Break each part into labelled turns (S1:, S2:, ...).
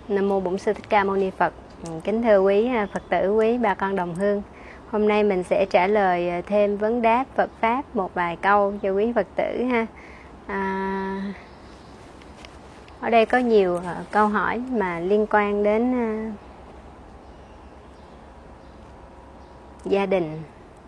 S1: Nam mô Bổn Sư Thích Ca Mâu Ni Phật. Kính thưa quý Phật tử, quý bà con đồng hương. Hôm nay mình sẽ trả lời thêm vấn đáp Phật Pháp một vài câu cho quý Phật tử ha. Ở đây có nhiều câu hỏi mà liên quan đến gia đình.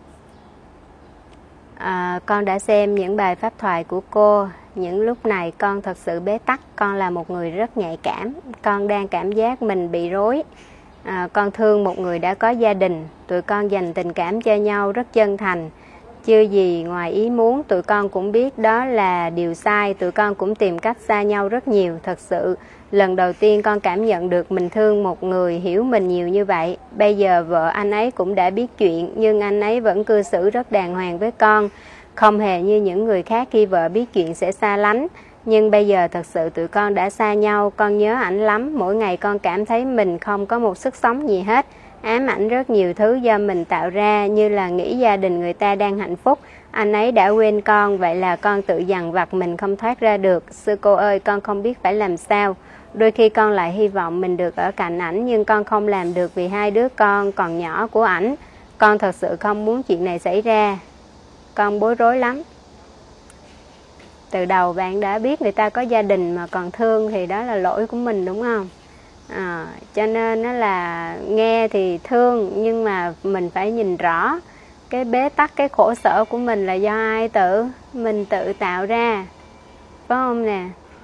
S1: Con đã xem những bài pháp thoại của cô. Những lúc này con thật sự bế tắc. Con là một người rất nhạy cảm. Con đang cảm giác mình bị rối. Con thương một người đã có gia đình. Tụi con dành tình cảm cho nhau rất chân thành. Chưa gì ngoài ý muốn. Tụi con cũng biết đó là điều sai. Tụi con cũng tìm cách xa nhau rất nhiều. Thật sự lần đầu tiên con cảm nhận được mình thương một người hiểu mình nhiều như vậy. Bây giờ vợ anh ấy cũng đã biết chuyện, nhưng anh ấy vẫn cư xử rất đàng hoàng với con. Không hề như những người khác khi vợ biết chuyện sẽ xa lánh. Nhưng bây giờ thật sự tụi con đã xa nhau. Con nhớ ảnh lắm. Mỗi ngày con cảm thấy mình không có một sức sống gì hết. Ám ảnh rất nhiều thứ do mình tạo ra, như là nghĩ gia đình người ta đang hạnh phúc. Anh ấy đã quên con, vậy là con tự dằn vặt mình không thoát ra được. Sư cô ơi, con không biết phải làm sao. Đôi khi con lại hy vọng mình được ở cạnh ảnh, nhưng con không làm được vì hai đứa con còn nhỏ của ảnh. Con thật sự không muốn chuyện này xảy ra. Con bối rối lắm. Từ đầu bạn đã biết người ta có gia đình mà còn thương thì đó là lỗi của mình, đúng không? Cho nên nó là nghe thì thương, nhưng mà mình phải nhìn rõ cái bế tắc, cái khổ sở của mình là do ai mình tự tạo ra, phải không nè?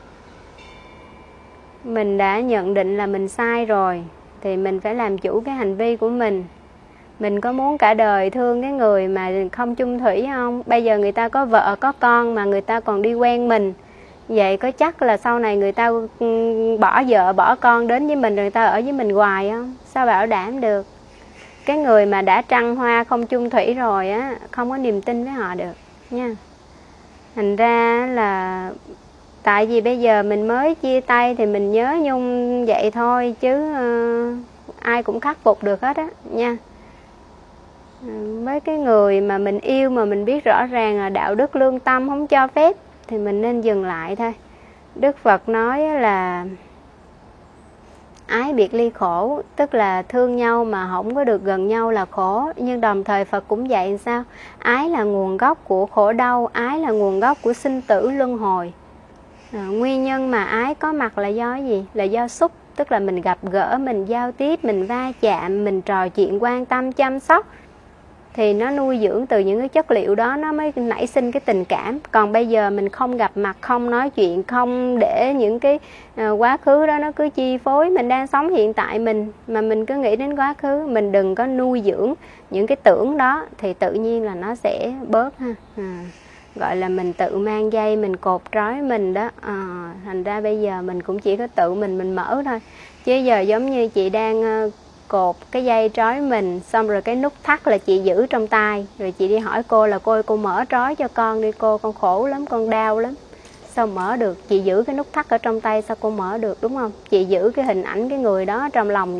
S1: Mình đã nhận định là mình sai rồi thì mình phải làm chủ cái hành vi của mình. Mình có muốn cả đời thương cái người mà không chung thủy không? Bây giờ người ta có vợ có con mà người ta còn đi quen mình. Vậy có chắc là sau này người ta bỏ vợ bỏ con đến với mình, người ta ở với mình hoài không? Sao bảo đảm được? Cái người mà đã trăng hoa không chung thủy rồi á, không có niềm tin với họ được nha. Thành ra là tại vì bây giờ mình mới chia tay thì mình nhớ nhung vậy thôi, chứ ai cũng khắc phục được hết á nha. Với cái người mà mình yêu mà mình biết rõ ràng là đạo đức lương tâm không cho phép thì mình nên dừng lại thôi. Đức Phật nói là ái biệt ly khổ, tức là thương nhau mà không có được gần nhau là khổ. Nhưng đồng thời Phật cũng dạy sao? Ái là nguồn gốc của khổ đau, ái là nguồn gốc của sinh tử luân hồi. Nguyên nhân mà ái có mặt là do gì? Là do xúc, tức là mình gặp gỡ, mình giao tiếp, mình va chạm, mình trò chuyện quan tâm, chăm sóc. Thì nó nuôi dưỡng từ những cái chất liệu đó, nó mới nảy sinh cái tình cảm. Còn bây giờ mình không gặp mặt, không nói chuyện, không để những cái quá khứ đó nó cứ chi phối. Mình đang sống hiện tại mình, mà mình cứ nghĩ đến quá khứ. Mình đừng có nuôi dưỡng những cái tưởng đó, thì tự nhiên là nó sẽ bớt ha. Gọi là mình tự mang dây, mình cột trói mình đó. Thành ra bây giờ mình cũng chỉ có tự mình mở thôi. Chứ giờ giống như chị đang cột cái dây trói mình, xong rồi cái nút thắt là chị giữ trong tay. Rồi chị đi hỏi cô là cô mở trói cho con đi cô, con khổ lắm, con đau lắm. Sao mở được? Chị giữ cái nút thắt ở trong tay, sao cô mở được, đúng không? Chị giữ cái hình ảnh cái người đó trong lòng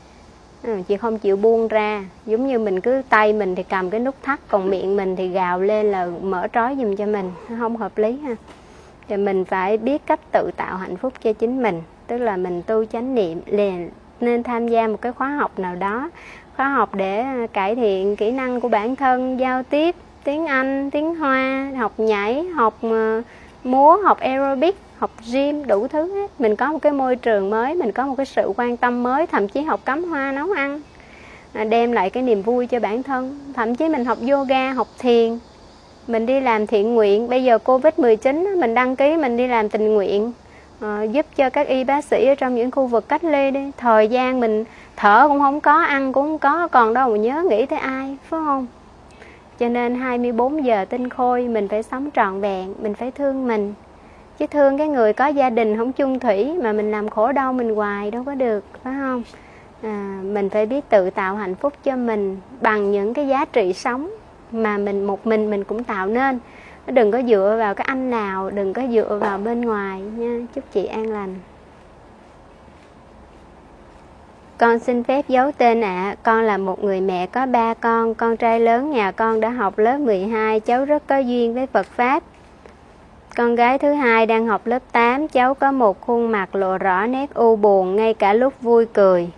S1: chị không chịu buông ra. Giống như mình cứ tay mình thì cầm cái nút thắt, còn miệng mình thì gào lên là mở trói giùm cho mình. Không hợp lý ha. Thì mình phải biết cách tự tạo hạnh phúc cho chính mình. Tức là mình tu chánh niệm, nên tham gia một cái khóa học nào đó, khóa học để cải thiện kỹ năng của bản thân, giao tiếp, tiếng Anh, tiếng Hoa, học nhảy, học múa, học aerobic, học gym, đủ thứ hết. Mình có một cái môi trường mới, mình có một cái sự quan tâm mới, thậm chí học cắm hoa, nấu ăn, đem lại cái niềm vui cho bản thân. Thậm chí mình học yoga, học thiền, mình đi làm thiện nguyện. Bây giờ Covid-19 mình đăng ký mình đi làm tình nguyện, giúp cho các y bác sĩ ở trong những khu vực cách ly đi. Thời gian mình thở cũng không có, ăn cũng không có, còn đâu mà nhớ nghĩ tới ai, phải không? Cho nên 24 giờ tinh khôi, mình phải sống trọn vẹn, mình phải thương mình. Chứ thương cái người có gia đình không chung thủy mà mình làm khổ đau mình hoài đâu có được, phải không? Mình phải biết tự tạo hạnh phúc cho mình bằng những cái giá trị sống mà một mình cũng tạo nên. Đừng có dựa vào cái anh nào, đừng có dựa vào bên ngoài nha. Chúc chị an lành. Con xin phép giấu tên ạ. Con là một người mẹ có 3 con trai lớn nhà con đã học lớp 12. Cháu rất có duyên với Phật Pháp. Con gái thứ hai đang học lớp 8, cháu có một khuôn mặt lộ rõ nét u buồn ngay cả lúc vui cười.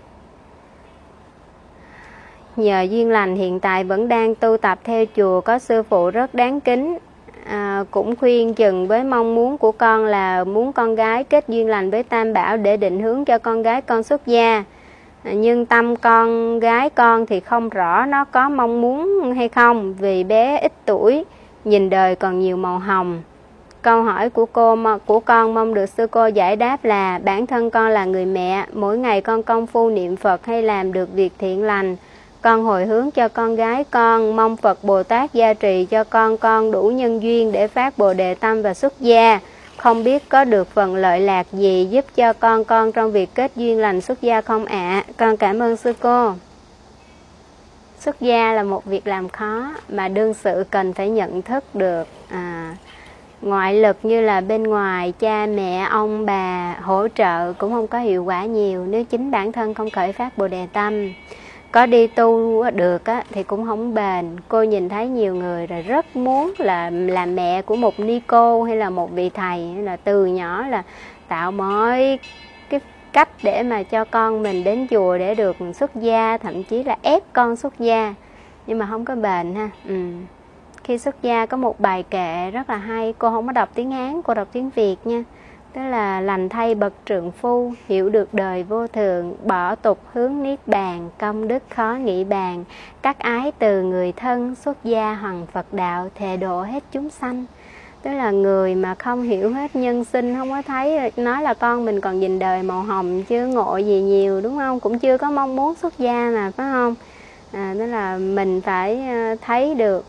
S1: Nhờ duyên lành hiện tại vẫn đang tu tập theo chùa, có sư phụ rất đáng kính, cũng khuyên chừng với mong muốn của con là muốn con gái kết duyên lành với Tam Bảo để định hướng cho con gái con xuất gia. Nhưng tâm con gái con thì không rõ nó có mong muốn hay không, vì bé ít tuổi, nhìn đời còn nhiều màu hồng. Câu hỏi của con mong được sư cô giải đáp là: bản thân con là người mẹ, mỗi ngày con công phu niệm Phật hay làm được việc thiện lành, con hồi hướng cho con gái con, mong Phật Bồ Tát gia trì cho con đủ nhân duyên để phát Bồ Đề tâm và xuất gia. Không biết có được phần lợi lạc gì giúp cho con trong việc kết duyên lành xuất gia không ạ? Con cảm ơn sư cô. Xuất gia là một việc làm khó mà đương sự cần phải nhận thức được. Ngoại lực như là bên ngoài cha mẹ ông bà hỗ trợ cũng không có hiệu quả nhiều nếu chính bản thân không khởi phát Bồ Đề tâm. Có đi tu được thì cũng không bền. Cô nhìn thấy nhiều người là rất muốn là làm mẹ của một ni cô hay là một vị thầy, hay là từ nhỏ là tạo mọi cái cách để mà cho con mình đến chùa để được xuất gia, thậm chí là ép con xuất gia, nhưng mà không có bền ha. Khi xuất gia có một bài kệ rất là hay, cô không có đọc tiếng Hán, cô đọc tiếng Việt nha. Tức là: lành thay bậc trượng phu, hiểu được đời vô thường, bỏ tục hướng niết bàn, công đức khó nghĩ bàn, cắt ái từ người thân, xuất gia hằng Phật đạo, thệ độ hết chúng sanh. Tức là người mà không hiểu hết nhân sinh, không có thấy, nói là con mình còn nhìn đời màu hồng, chưa ngộ gì nhiều, đúng không? Cũng chưa có mong muốn xuất gia mà, phải không? Tức là mình phải thấy được,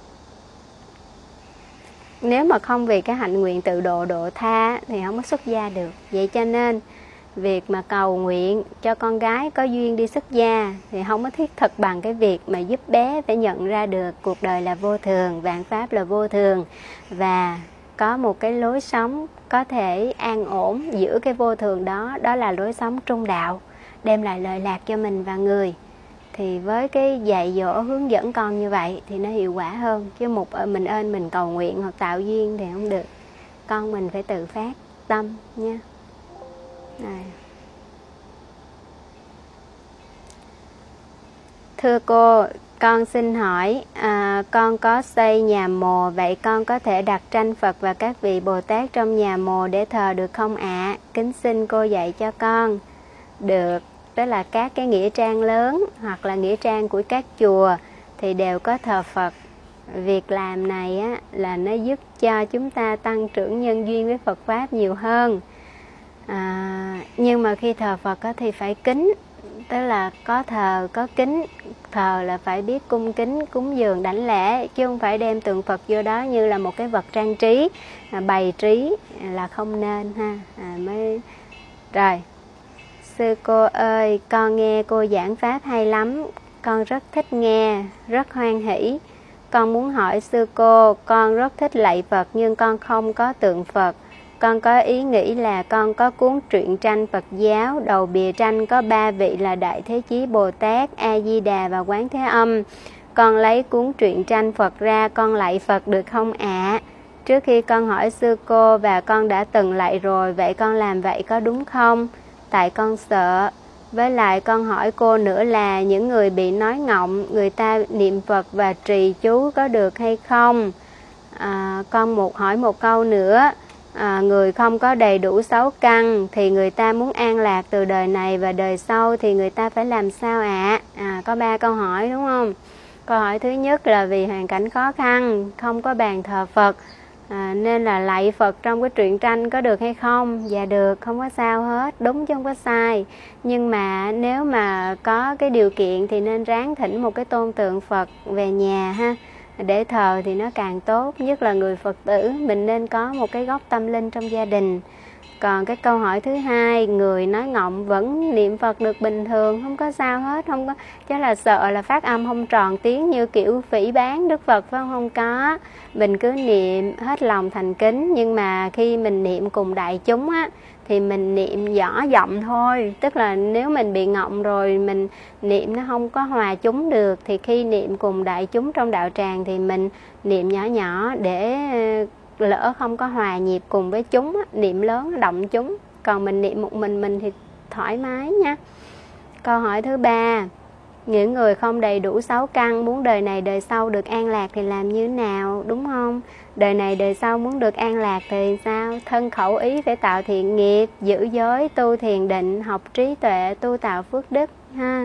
S1: nếu mà không vì cái hạnh nguyện tự độ độ tha thì không có xuất gia được. Vậy cho nên việc mà cầu nguyện cho con gái có duyên đi xuất gia thì không có thiết thực bằng cái việc mà giúp bé phải nhận ra được cuộc đời là vô thường, vạn pháp là vô thường, và có một cái lối sống có thể an ổn giữa cái vô thường đó. Đó là lối sống trung đạo, đem lại lợi lạc cho mình và người. Thì với cái dạy dỗ hướng dẫn con như vậy thì nó hiệu quả hơn. Chứ mình cầu nguyện hoặc tạo duyên thì không được. Con mình phải tự phát tâm nha. Này. Thưa cô, con xin hỏi, con có xây nhà mồ, vậy con có thể đặt tranh Phật và các vị Bồ Tát trong nhà mồ để thờ được không ạ? Kính xin cô dạy cho con. Được. Đó là các cái nghĩa trang lớn hoặc là nghĩa trang của các chùa thì đều có thờ Phật. Việc làm này là nó giúp cho chúng ta tăng trưởng nhân duyên với Phật Pháp nhiều hơn. Nhưng mà khi thờ Phật thì phải kính, tức là có thờ, có kính. Thờ là phải biết cung kính, cúng dường, đảnh lễ, chứ không phải đem tượng Phật vô đó như là một cái vật trang trí, bày trí là không nên ha. Rồi. Sư cô ơi, con nghe cô giảng Pháp hay lắm, con rất thích nghe, rất hoan hỷ. Con muốn hỏi sư cô, con rất thích lạy Phật nhưng con không có tượng Phật. Con có ý nghĩ là con có cuốn truyện tranh Phật giáo, đầu bìa tranh có 3 vị là Đại Thế Chí Bồ Tát, A Di Đà và Quán Thế Âm. Con lấy cuốn truyện tranh Phật ra, con lạy Phật được không ạ? Trước khi con hỏi sư cô và con đã từng lạy rồi, vậy con làm vậy có đúng không? Tại con sợ. Với lại con hỏi cô nữa là những người bị nói ngọng, người ta niệm Phật và trì chú có được hay không? Con hỏi một câu nữa, người không có đầy đủ 6 căn thì người ta muốn an lạc từ đời này và đời sau thì người ta phải làm sao ạ? Có 3 câu hỏi đúng không? Câu hỏi thứ nhất là vì hoàn cảnh khó khăn, không có bàn thờ Phật, nên là lạy Phật trong cái truyện tranh có được hay không? Dạ được, không có sao hết, đúng chứ không có sai. Nhưng mà nếu mà có cái điều kiện thì nên ráng thỉnh một cái tôn tượng Phật về nhà ha, để thờ thì nó càng tốt. Nhất là người Phật tử, mình nên có một cái góc tâm linh trong gia đình. Còn cái câu hỏi thứ hai, người nói ngọng vẫn niệm Phật được bình thường, không có sao hết, không có, chứ là sợ là phát âm không tròn tiếng như kiểu phỉ báng Đức Phật phải không? Không có, mình cứ niệm hết lòng thành kính, nhưng mà khi mình niệm cùng đại chúng thì mình niệm nhỏ giọng thôi. Tức là nếu mình bị ngọng rồi, mình niệm nó không có hòa chúng được, thì khi niệm cùng đại chúng trong đạo tràng thì mình niệm nhỏ nhỏ để lỡ không có hòa nhịp cùng với chúng á, niệm lớn nó động chúng, còn mình niệm một mình thì thoải mái nha. Câu hỏi thứ 3, những người không đầy đủ 6 căn muốn đời này đời sau được an lạc thì làm như nào, đúng không? Đời này đời sau muốn được an lạc thì sao? Thân khẩu ý phải tạo thiện nghiệp, giữ giới, tu thiền định, học trí tuệ, tu tạo phước đức ha.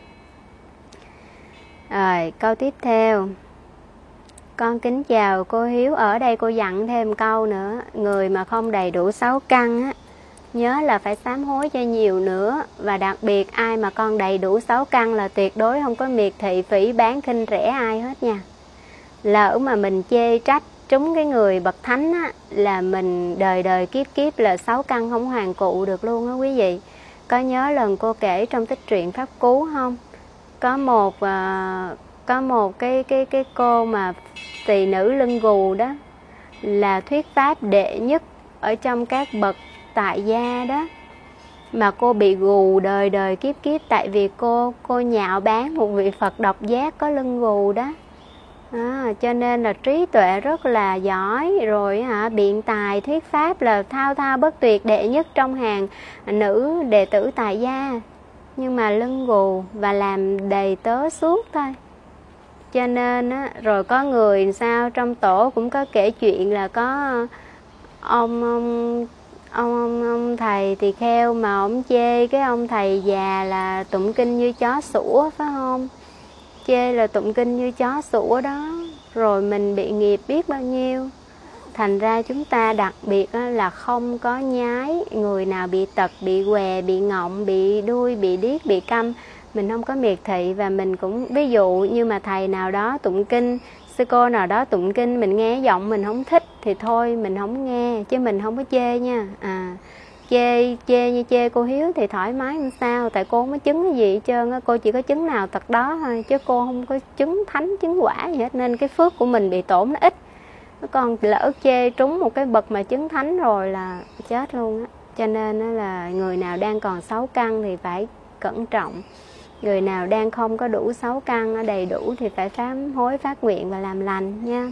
S1: Rồi, câu tiếp theo. Con kính chào cô Hiếu, ở đây cô dặn thêm câu nữa, người mà không đầy đủ 6 căn á, nhớ là phải sám hối cho nhiều nữa. Và đặc biệt ai mà con đầy đủ 6 căn là tuyệt đối không có miệt thị, phỉ báng, khinh rẻ ai hết nha. Lỡ mà mình chê trách trúng cái người bậc thánh á, là mình đời đời kiếp kiếp là 6 căn không hoàn cụ được luôn á quý vị. Có nhớ lần cô kể trong tích truyện Pháp Cú không? Có một cái cô mà tỳ nữ lưng gù đó, là thuyết pháp đệ nhất ở trong các bậc tại gia đó, mà cô bị gù đời đời kiếp kiếp tại vì cô nhạo báng một vị Phật độc giác có lưng gù đó. Cho nên là trí tuệ rất là giỏi rồi biện tài thuyết pháp là thao thao bất tuyệt, đệ nhất trong hàng nữ đệ tử tại gia, nhưng mà lưng gù và làm đầy tớ suốt thôi. Cho nên rồi có người sao trong tổ cũng có kể chuyện là có ông thầy tỳ kheo mà ông chê cái ông thầy già là tụng kinh như chó sủa, phải không? Chê là tụng kinh như chó sủa đó, rồi mình bị nghiệp biết bao nhiêu. Thành ra chúng ta đặc biệt là không có nhái người nào bị tật, bị què, bị ngọng, bị đuôi, bị điếc, bị câm. Mình không có miệt thị. Và mình cũng ví dụ như mà thầy nào đó tụng kinh, sư cô nào đó tụng kinh, mình nghe giọng mình không thích thì thôi mình không nghe, chứ mình không có chê nha. Chê như chê cô Hiếu thì thoải mái không sao, tại cô không có chứng cái gì hết trơn á, cô chỉ có chứng nào tật đó thôi, chứ cô không có chứng thánh chứng quả gì hết, nên cái phước của mình bị tổn nó ít. Còn lỡ chê trúng một cái bậc mà chứng thánh rồi là chết luôn á. Cho nên là người nào đang còn 6 căn thì phải cẩn trọng, người nào đang không có đủ 6 căn đầy đủ thì phải sám hối phát nguyện và làm lành nha.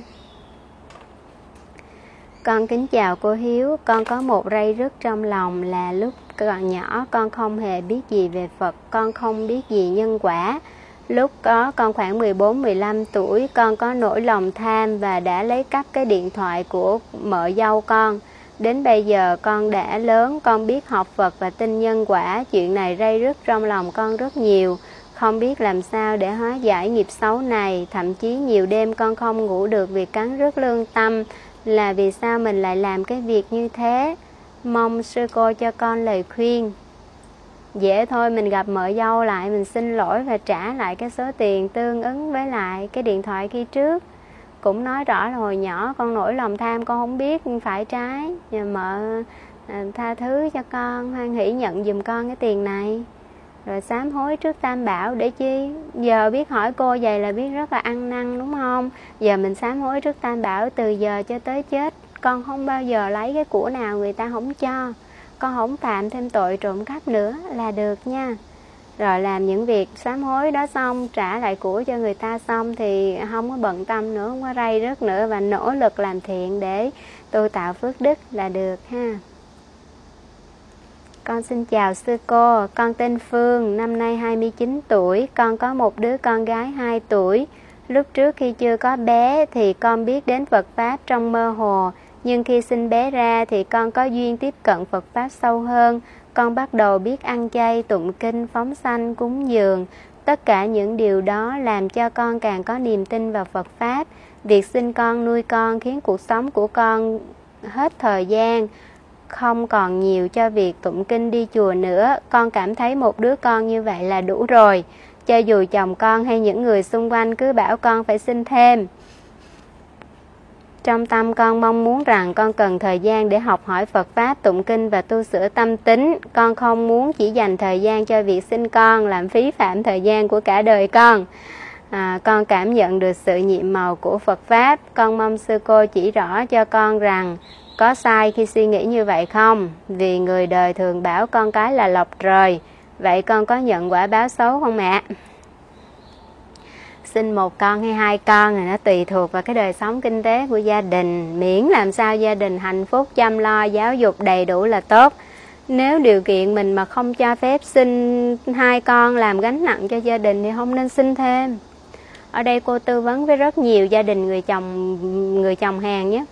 S1: Con kính chào cô Hiếu, con có một ray rứt trong lòng là lúc còn nhỏ con không hề biết gì về Phật, con không biết gì nhân quả. Lúc đó con khoảng 14-15 tuổi, con có nỗi lòng tham và đã lấy cắp cái điện thoại của mợ dâu con. Đến bây giờ con đã lớn, con biết học Phật và tin nhân quả, chuyện này ray rứt trong lòng con rất nhiều. Không biết làm sao để hóa giải nghiệp xấu này, thậm chí nhiều đêm con không ngủ được vì cắn rứt lương tâm. Là vì sao mình lại làm cái việc như thế? Mong sư cô cho con lời khuyên. Dễ thôi, mình gặp mợ dâu lại, mình xin lỗi và trả lại cái số tiền tương ứng với lại cái điện thoại khi trước. Cũng nói rõ là hồi nhỏ con nổi lòng tham, con không biết phải trái, nhờ mợ tha thứ cho con, hoan hỷ nhận giùm con cái tiền này. Rồi sám hối trước Tam Bảo để chi? Giờ biết hỏi cô vậy là biết rất là ăn năn đúng không? Giờ mình sám hối trước Tam Bảo từ giờ cho tới chết. Con không bao giờ lấy cái của nào người ta không cho. Con không phạm thêm tội trộm cắp nữa là được nha. Rồi làm những việc sám hối đó xong, trả lại của cho người ta xong thì không có bận tâm nữa, không có ray rứt nữa, và nỗ lực làm thiện để tu tạo phước đức là được ha. Con xin chào sư cô, con tên Phương, năm nay 29 tuổi, con có một đứa con gái 2 tuổi. Lúc trước khi chưa có bé thì con biết đến Phật Pháp trong mơ hồ, nhưng khi sinh bé ra thì con có duyên tiếp cận Phật Pháp sâu hơn. Con bắt đầu biết ăn chay, tụng kinh, phóng sanh, cúng dường. Tất cả những điều đó làm cho con càng có niềm tin vào Phật Pháp. Việc sinh con, nuôi con khiến cuộc sống của con hết thời gian, không còn nhiều cho việc tụng kinh đi chùa nữa. Con cảm thấy một đứa con như vậy là đủ rồi. Cho dù chồng con hay những người xung quanh cứ bảo con phải sinh thêm. Trong tâm con mong muốn rằng con cần thời gian để học hỏi Phật Pháp, tụng kinh và tu sửa tâm tính. Con không muốn chỉ dành thời gian cho việc sinh con, làm phí phạm thời gian của cả đời con. Con cảm nhận được sự nhiệm màu của Phật Pháp. Con mong sư cô chỉ rõ cho con rằng có sai khi suy nghĩ như vậy không? Vì người đời thường bảo con cái là lọc trời. Vậy con có nhận quả báo xấu không ạ? Sinh một con hay hai con thì nó tùy thuộc vào cái đời sống kinh tế của gia đình, miễn làm sao gia đình hạnh phúc, chăm lo, giáo dục đầy đủ là tốt. Nếu điều kiện mình mà không cho phép sinh hai con làm gánh nặng cho gia đình thì không nên sinh thêm. Ở đây cô tư vấn với rất nhiều gia đình người chồng Hàn nhé.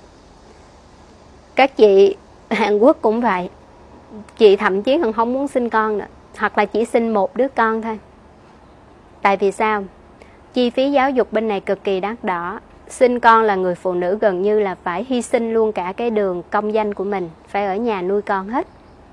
S1: Các chị Hàn Quốc cũng vậy. Chị thậm chí còn không muốn sinh con nữa, hoặc là chỉ sinh một đứa con thôi. Tại vì sao? Chi phí giáo dục bên này cực kỳ đắt đỏ. Sinh con là người phụ nữ gần như là phải hy sinh luôn cả cái đường công danh của mình, phải ở nhà nuôi con hết.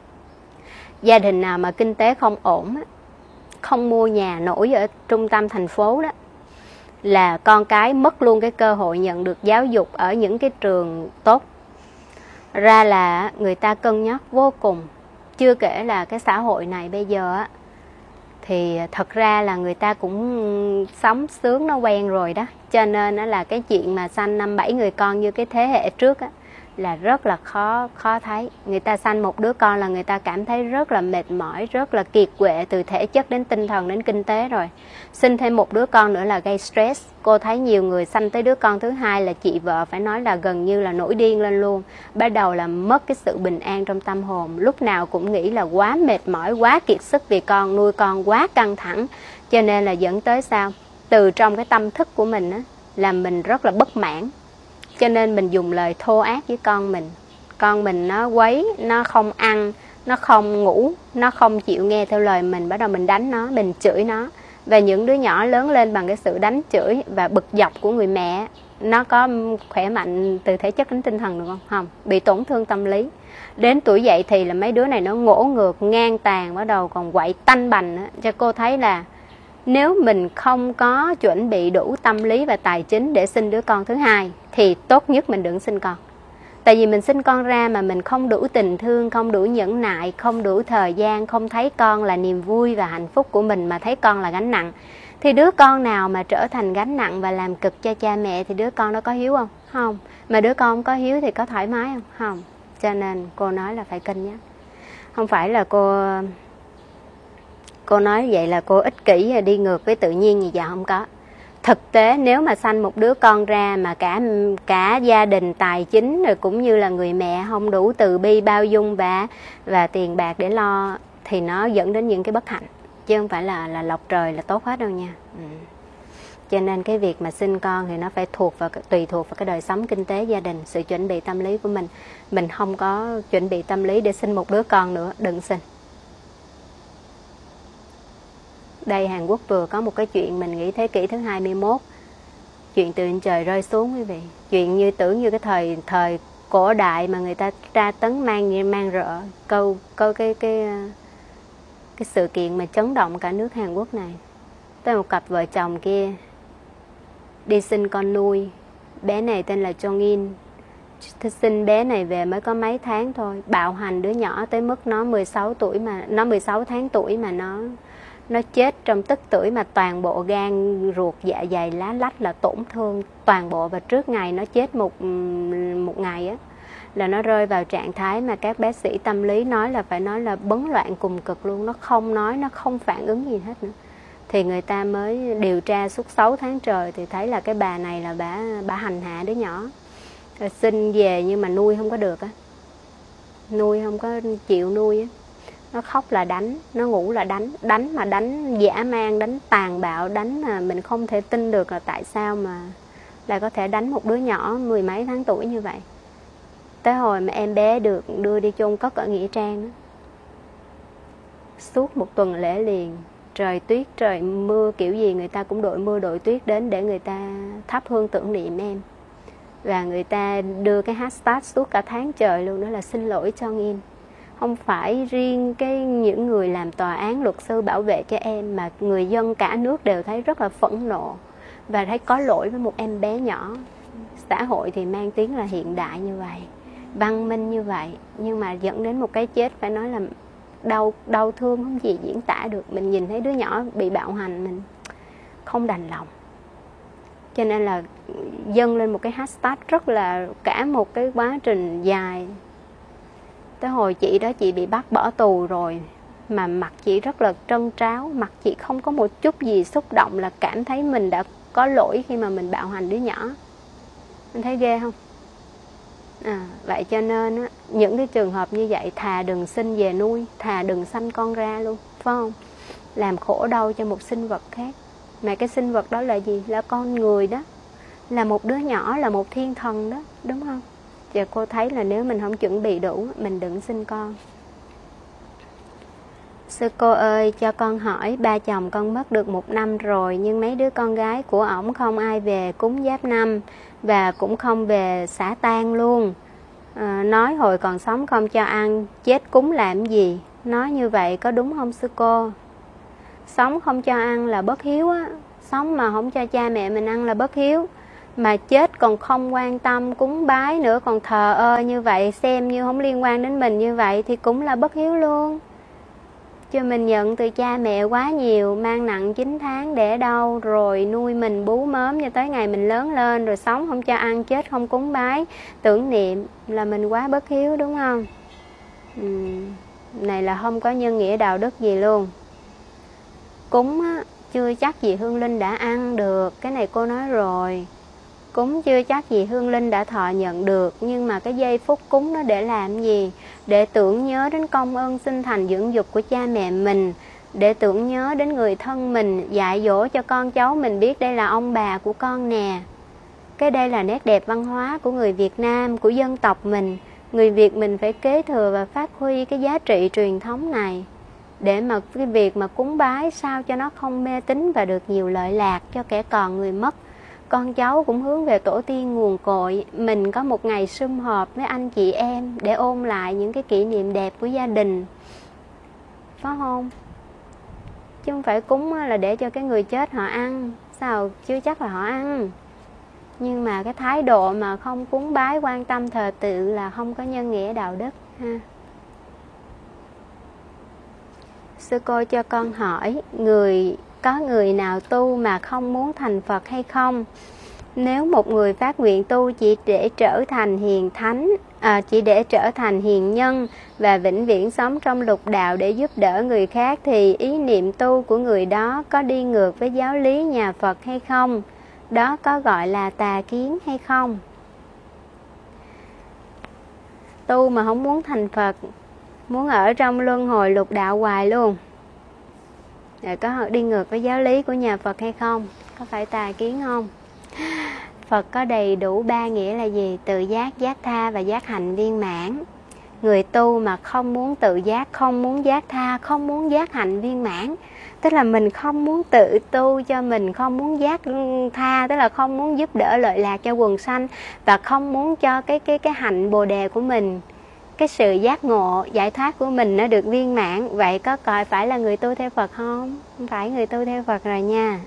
S1: Gia đình nào mà kinh tế không ổn, không mua nhà nổi ở trung tâm thành phố đó, là con cái mất luôn cái cơ hội nhận được giáo dục ở những cái trường tốt. Ra là người ta cân nhắc vô cùng. Chưa kể là cái xã hội này bây giờ á, thì thật ra là người ta cũng sống sướng nó quen rồi đó. Cho nên là cái chuyện mà sanh 5-7 người con như cái thế hệ trước á, là rất là khó thấy. Người ta sanh một đứa con là người ta cảm thấy rất là mệt mỏi, rất là kiệt quệ từ thể chất đến tinh thần đến kinh tế rồi. Sinh thêm một đứa con nữa là gây stress. Cô thấy nhiều người sanh tới đứa con thứ hai là chị vợ phải nói là gần như là nổi điên lên luôn. Bắt đầu là mất cái sự bình an trong tâm hồn. Lúc nào cũng nghĩ là quá mệt mỏi, quá kiệt sức vì con, nuôi con quá căng thẳng. Cho nên là dẫn tới sao? Từ trong cái tâm thức của mình á, là mình rất là bất mãn. Cho nên mình dùng lời thô ác với con mình. Con mình nó quấy, nó không ăn, nó không ngủ, nó không chịu nghe theo lời mình. Bắt đầu mình đánh nó, mình chửi nó. Và những đứa nhỏ lớn lên bằng cái sự đánh chửi và bực dọc của người mẹ, nó có khỏe mạnh từ thể chất đến tinh thần được không? Không, bị tổn thương tâm lý. Đến tuổi dậy thì là mấy đứa này nó ngỗ ngược, ngang tàn, bắt đầu còn quậy tanh bành nữa. Cho cô thấy là nếu mình không có chuẩn bị đủ tâm lý và tài chính để sinh đứa con thứ hai thì tốt nhất mình đừng sinh con. Tại vì mình sinh con ra mà mình không đủ tình thương, không đủ nhẫn nại, không đủ thời gian, không thấy con là niềm vui và hạnh phúc của mình mà thấy con là gánh nặng, thì đứa con nào mà trở thành gánh nặng và làm cực cho cha mẹ thì đứa con đó có hiếu không? Không. Mà đứa con không có hiếu thì có thoải mái không? Không. Cho nên cô nói là phải cân nhắc. Không phải là cô nói vậy là cô ích kỷ đi ngược với tự nhiên gì, dạ không có. Thực tế nếu mà sanh một đứa con ra mà cả gia đình tài chính rồi cũng như là người mẹ không đủ từ bi bao dung và tiền bạc để lo thì nó dẫn đến những cái bất hạnh, chứ không phải là lộc trời là tốt hết đâu nha. Cho nên cái việc mà sinh con thì nó phải tùy thuộc vào cái đời sống kinh tế gia đình, sự chuẩn bị tâm lý của mình. Mình không có chuẩn bị tâm lý để sinh một đứa con nữa, đừng sinh. Đây Hàn Quốc vừa có một cái chuyện mình nghĩ thế kỷ thứ 21. Chuyện từ trên trời rơi xuống quý vị. Chuyện như tưởng như cái thời cổ đại mà người ta tra tấn mang rợ. Câu cái sự kiện mà chấn động cả nước Hàn Quốc này. Tới một cặp vợ chồng kia đi sinh con nuôi. Bé này tên là Jongin. Sinh bé này về mới có mấy tháng thôi. Bạo hành đứa nhỏ tới mức nó 16 tháng tuổi mà nó chết trong tức tưởi, mà toàn bộ gan, ruột, dạ dày, lá lách là tổn thương toàn bộ. Và trước ngày nó chết một ngày á, là nó rơi vào trạng thái mà các bác sĩ tâm lý phải nói là bấn loạn cùng cực luôn. Nó không nói, nó không phản ứng gì hết nữa. Thì người ta mới điều tra suốt 6 tháng trời thì thấy là cái bà này là bà hành hạ đứa nhỏ. Rồi sinh về nhưng mà nuôi không có được á, nuôi không có chịu nuôi á. Nó khóc là đánh, nó ngủ là đánh mà đánh dã man, đánh tàn bạo, đánh mà mình không thể tin được là tại sao mà lại có thể đánh một đứa nhỏ 10 mấy tháng tuổi như vậy. Tới hồi mà em bé được đưa đi chôn cất ở Nghĩa Trang đó, suốt một tuần lễ liền, trời tuyết trời mưa kiểu gì người ta cũng đội mưa đội tuyết đến để người ta thắp hương tưởng niệm em. Và người ta đưa cái hashtag suốt cả tháng trời luôn, đó là xin lỗi cho Jongin. Không phải riêng những người làm tòa án, luật sư bảo vệ cho em, mà người dân cả nước đều thấy rất là phẫn nộ và thấy có lỗi với một em bé nhỏ. Xã hội thì mang tiếng là hiện đại như vậy, văn minh như vậy, nhưng mà dẫn đến một cái chết phải nói là đau thương không gì diễn tả được. Mình nhìn thấy đứa nhỏ bị bạo hành mình không đành lòng. Cho nên là dâng lên một cái hashtag rất là cả một cái quá trình dài. Tới hồi chị đó, chị bị bắt bỏ tù rồi mà mặt chị rất là trân tráo, mặt chị không có một chút gì xúc động, là cảm thấy mình đã có lỗi khi mà mình bạo hành đứa nhỏ. Anh thấy ghê không? Vậy cho nên á, những cái trường hợp như vậy thà đừng sinh về nuôi, thà đừng sanh con ra luôn, phải không? Làm khổ đau cho một sinh vật khác. Mà cái sinh vật đó là gì? Là con người đó, là một đứa nhỏ, là một thiên thần đó, đúng không? Và cô thấy là nếu mình không chuẩn bị đủ, mình đừng sinh con. Sư cô ơi, cho con hỏi, ba chồng con mất được 1 năm rồi, nhưng mấy đứa con gái của ổng không ai về cúng Giáp Năm và cũng không về xả tang luôn. Nói hồi còn sống không cho ăn, chết cúng làm gì? Nói như vậy có đúng không sư cô? Sống không cho ăn là bất hiếu á, sống mà không cho cha mẹ mình ăn là bất hiếu. Mà chết còn không quan tâm cúng bái nữa, còn thờ ơ như vậy, xem như không liên quan đến mình như vậy thì cũng là bất hiếu luôn. Chứ mình nhận từ cha mẹ quá nhiều, mang nặng 9 tháng đẻ đau, rồi nuôi mình bú mớm như tới ngày mình lớn lên, rồi sống không cho ăn, chết không cúng bái, tưởng niệm, là mình quá bất hiếu, đúng không? Này là không có nhân nghĩa đạo đức gì luôn. Cúng á, chưa chắc gì hương linh đã ăn được, cái này cô nói rồi. Cúng chưa chắc gì hương linh đã thọ nhận được, nhưng mà cái giây phút cúng nó để làm gì? Để tưởng nhớ đến công ơn sinh thành dưỡng dục của cha mẹ mình, để tưởng nhớ đến người thân mình, dạy dỗ cho con cháu mình biết đây là ông bà của con nè. Cái đây là nét đẹp văn hóa của người Việt Nam, của dân tộc mình. Người Việt mình phải kế thừa và phát huy cái giá trị truyền thống này, để mà cái việc mà cúng bái sao cho nó không mê tín và được nhiều lợi lạc cho kẻ còn người mất. Con cháu cũng hướng về tổ tiên nguồn cội. Mình có một ngày sum họp với anh chị em để ôn lại những cái kỷ niệm đẹp của gia đình, phải không? Chứ không phải cúng là để cho cái người chết họ ăn. Sao chưa chắc là họ ăn. Nhưng mà cái thái độ mà không cúng bái, quan tâm thờ tự là không có nhân nghĩa đạo đức ha. Sư cô cho con hỏi, có người nào tu mà không muốn thành Phật hay không? Nếu một người phát nguyện tu chỉ để trở thành hiền thánh, chỉ để trở thành hiền nhân và vĩnh viễn sống trong lục đạo để giúp đỡ người khác, thì ý niệm tu của người đó có đi ngược với giáo lý nhà Phật hay không? Đó có gọi là tà kiến hay không? Tu mà không muốn thành Phật, muốn ở trong luân hồi lục đạo hoài luôn, rồi có đi ngược với giáo lý của nhà Phật hay không? Có phải tà kiến không? Phật có đầy đủ 3 nghĩa là gì? Tự giác, giác tha và giác hạnh viên mãn. Người tu mà không muốn tự giác, không muốn giác tha, không muốn giác hạnh viên mãn, tức là mình không muốn tự tu cho mình, không muốn giác tha, tức là không muốn giúp đỡ lợi lạc cho quần sanh, và không muốn cho cái hạnh bồ đề của mình, cái sự giác ngộ, giải thoát của mình nó được viên mãn. Vậy có coi phải là người tu theo Phật không? Không phải người tu theo Phật rồi nha.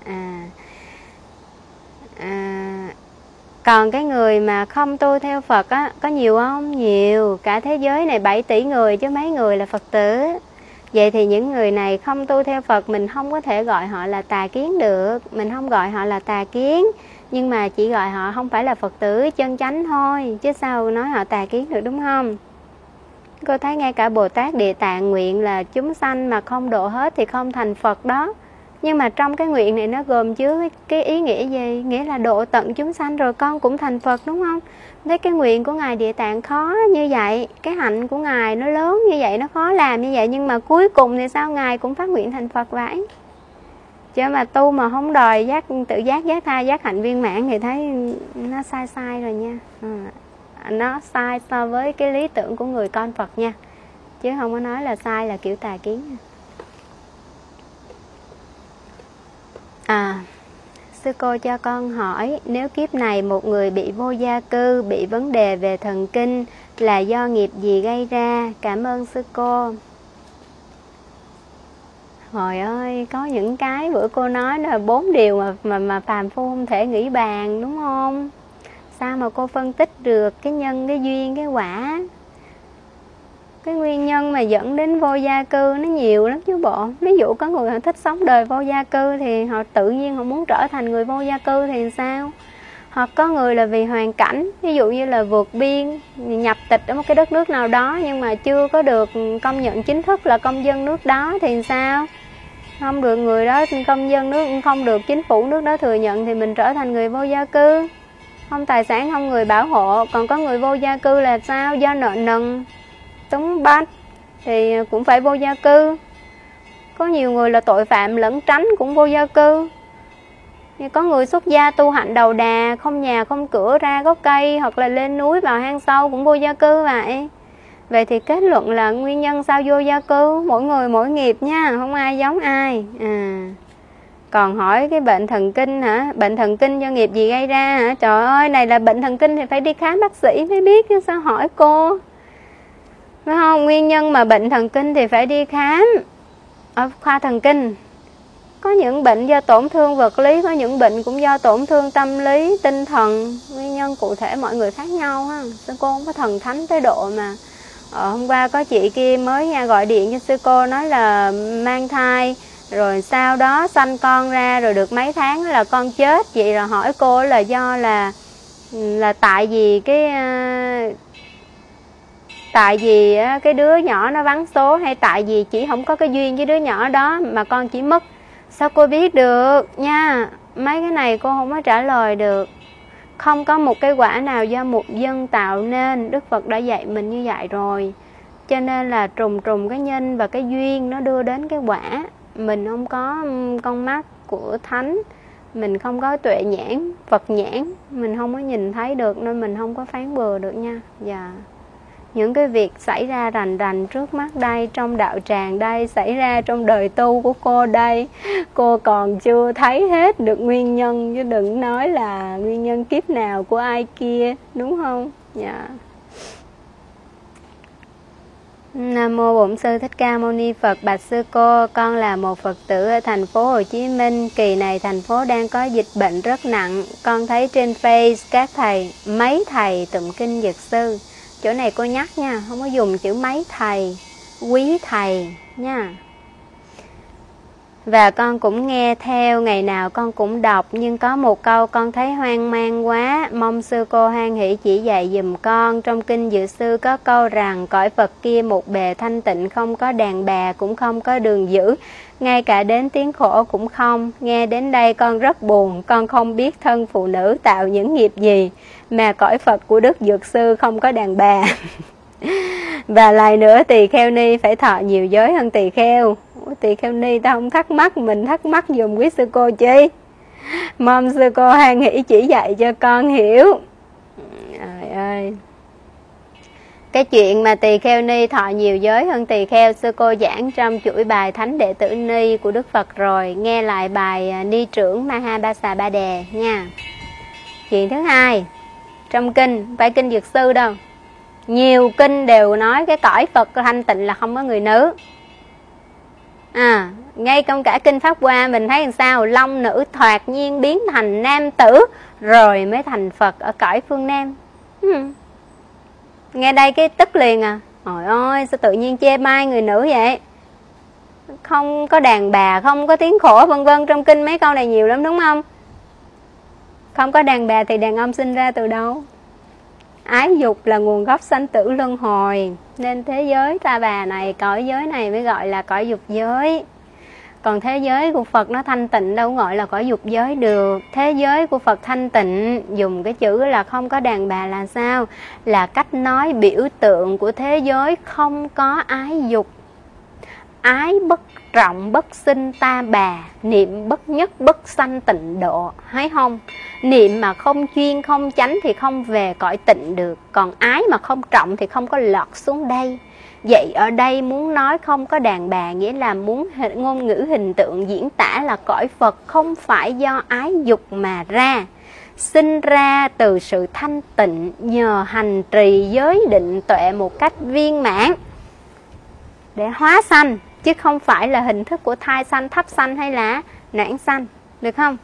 S1: Còn cái người mà không tu theo Phật á, có nhiều không? Nhiều. Cả thế giới này 7 tỷ người chứ mấy người là Phật tử. Vậy thì những người này không tu theo Phật, mình không có thể gọi họ là tà kiến được. Mình không gọi họ là tà kiến, nhưng mà chỉ gọi họ không phải là Phật tử chân chánh thôi, chứ sao nói họ tà kiến được, đúng không? Cô thấy ngay cả Bồ Tát Địa Tạng nguyện là chúng sanh mà không độ hết thì không thành Phật đó. Nhưng mà trong cái nguyện này nó gồm chứa cái ý nghĩa gì? Nghĩa là độ tận chúng sanh rồi con cũng thành Phật, đúng không? Thấy cái nguyện của Ngài Địa Tạng khó như vậy, cái hạnh của Ngài nó lớn như vậy, nó khó làm như vậy, nhưng mà cuối cùng thì sao Ngài cũng phát nguyện thành Phật vậy? Chứ mà tu mà không đòi tự giác, giác tha, giác hạnh viên mãn thì thấy nó sai rồi nha. Nó sai so với cái lý tưởng của người con Phật nha, chứ không có nói là sai là kiểu tà kiến nha. Sư cô cho con hỏi, nếu kiếp này một người bị vô gia cư, bị vấn đề về thần kinh là do nghiệp gì gây ra? Cảm ơn sư cô. Trời ơi, có những cái bữa cô nói là 4 điều mà phàm phu không thể nghĩ bàn, đúng không? Sao mà cô phân tích được cái nhân, cái duyên, cái quả? Cái nguyên nhân mà dẫn đến vô gia cư nó nhiều lắm chứ bộ. Ví dụ có người họ thích sống đời vô gia cư thì họ tự nhiên họ muốn trở thành người vô gia cư thì sao? Hoặc có người là vì hoàn cảnh, ví dụ như là vượt biên, nhập tịch ở một cái đất nước nào đó nhưng mà chưa có được công nhận chính thức là công dân nước đó thì sao? không được người đó công dân nước, không được chính phủ nước đó thừa nhận thì mình trở thành người vô gia cư. Không tài sản, không người bảo hộ. Còn có người vô gia cư là sao? Do nợ nần, túng bách thì cũng phải vô gia cư. Có nhiều người là tội phạm lẩn tránh cũng vô gia cư. Có người xuất gia tu hạnh đầu đà, không nhà không cửa, ra gốc cây hoặc là lên núi vào hang sâu cũng vô gia cư vậy. Vậy thì kết luận là nguyên nhân sao vô gia cư? Mỗi người mỗi nghiệp nha, không ai giống ai. Còn hỏi cái bệnh thần kinh hả? Bệnh thần kinh do nghiệp gì gây ra hả? Trời ơi, này là bệnh thần kinh thì phải đi khám bác sĩ mới biết, sao hỏi cô? Phải không? Nguyên nhân mà bệnh thần kinh thì phải đi khám ở khoa thần kinh. Có những bệnh do tổn thương vật lý, có những bệnh cũng do tổn thương tâm lý, tinh thần. Nguyên nhân cụ thể mọi người khác nhau ha. Sư cô không có thần thánh tới độ mà. Hôm qua có chị kia mới gọi điện cho sư cô nói là mang thai, rồi sau đó sanh con ra rồi được mấy tháng là con chết. Vậy rồi hỏi cô là do là tại vì cái đứa nhỏ nó vắng số, hay tại vì chỉ không có cái duyên với đứa nhỏ đó mà con chỉ mất. Sao cô biết được nha? Mấy cái này cô không có trả lời được. Không có một cái quả nào do một dân tạo nên. Đức Phật đã dạy mình như vậy rồi. Cho nên là trùng cái nhân và cái duyên nó đưa đến cái quả. Mình không có con mắt của thánh, mình không có tuệ nhãn, Phật nhãn, mình không có nhìn thấy được nên mình không có phán bừa được nha. Dạ. Những cái việc xảy ra rành rành trước mắt đây, trong đạo tràng đây, xảy ra trong đời tu của cô đây, cô còn chưa thấy hết được nguyên nhân, chứ đừng nói là nguyên nhân kiếp nào của ai kia, đúng không? Dạ. Nam mô Bổn Sư Thích Ca Mâu Ni Phật. Bạch sư cô, con là một Phật tử ở thành phố Hồ Chí Minh. Kỳ này thành phố đang có dịch bệnh rất nặng. Con thấy trên Face các thầy, mấy thầy tụng kinh Dược sư. Chỗ này cô nhắc nha, không có dùng chữ mấy thầy, quý thầy nha. Và con cũng nghe theo, ngày nào con cũng đọc. Nhưng có một câu con thấy hoang mang quá, mong sư cô hoan hỷ chỉ dạy dùm con. Trong kinh Dược sư có câu rằng cõi Phật kia một bề thanh tịnh, không có đàn bà, cũng không có đường dữ, ngay cả đến tiếng khổ cũng không. Nghe đến đây con rất buồn, con không biết thân phụ nữ tạo những nghiệp gì mà cõi Phật của Đức Dược sư không có đàn bà. Và lại nữa, tỳ kheo ni phải thọ nhiều giới hơn tỳ kheo. Tỳ kheo ni ta không thắc mắc, mình thắc mắc dùm quý sư cô chi. Mong sư cô hoan hỷ chỉ dạy cho con hiểu. Trời ơi, cái chuyện mà tỳ kheo ni thọ nhiều giới hơn tỳ kheo, sư cô giảng trong chuỗi bài Thánh Đệ Tử Ni của Đức Phật rồi. Nghe lại bài Ni Trưởng Mahabasa Ba Đề nha. Chuyện thứ hai, trong kinh, không phải kinh Dược sư đâu, nhiều kinh đều nói cái cõi Phật thanh tịnh là không có người nữ. Ngay trong cả kinh Pháp Hoa mình thấy làm sao, long nữ thoạt nhiên biến thành nam tử rồi mới thành Phật ở cõi phương Nam. Nghe đây cái tức liền Trời ơi, sao tự nhiên chê bai người nữ vậy? Không có đàn bà, không có tiếng khổ vân vân. Trong kinh mấy câu này nhiều lắm đúng không? Không có đàn bà thì đàn ông sinh ra từ đâu? Ái dục là nguồn gốc sanh tử luân hồi. Nên thế giới ta bà này, cõi giới này mới gọi là cõi dục giới. Còn thế giới của Phật nó thanh tịnh, đâu gọi là cõi dục giới được. Thế giới của Phật thanh tịnh, dùng cái chữ là không có đàn bà là sao? Là cách nói biểu tượng của thế giới không có ái dục. Ái bất trọng, bất sinh ta bà, niệm bất nhất, bất sanh tịnh độ. Thấy không? Niệm mà không chuyên, không chánh thì không về cõi tịnh được. Còn ái mà không trọng thì không có lọt xuống đây. Vậy ở đây muốn nói không có đàn bà, nghĩa là muốn ngôn ngữ hình tượng diễn tả là cõi Phật không phải do ái dục mà ra, sinh ra từ sự thanh tịnh nhờ hành trì giới định tuệ một cách viên mãn để hóa sanh, chứ không phải là hình thức của thai sanh, thấp sanh hay là noãn sanh. Được không?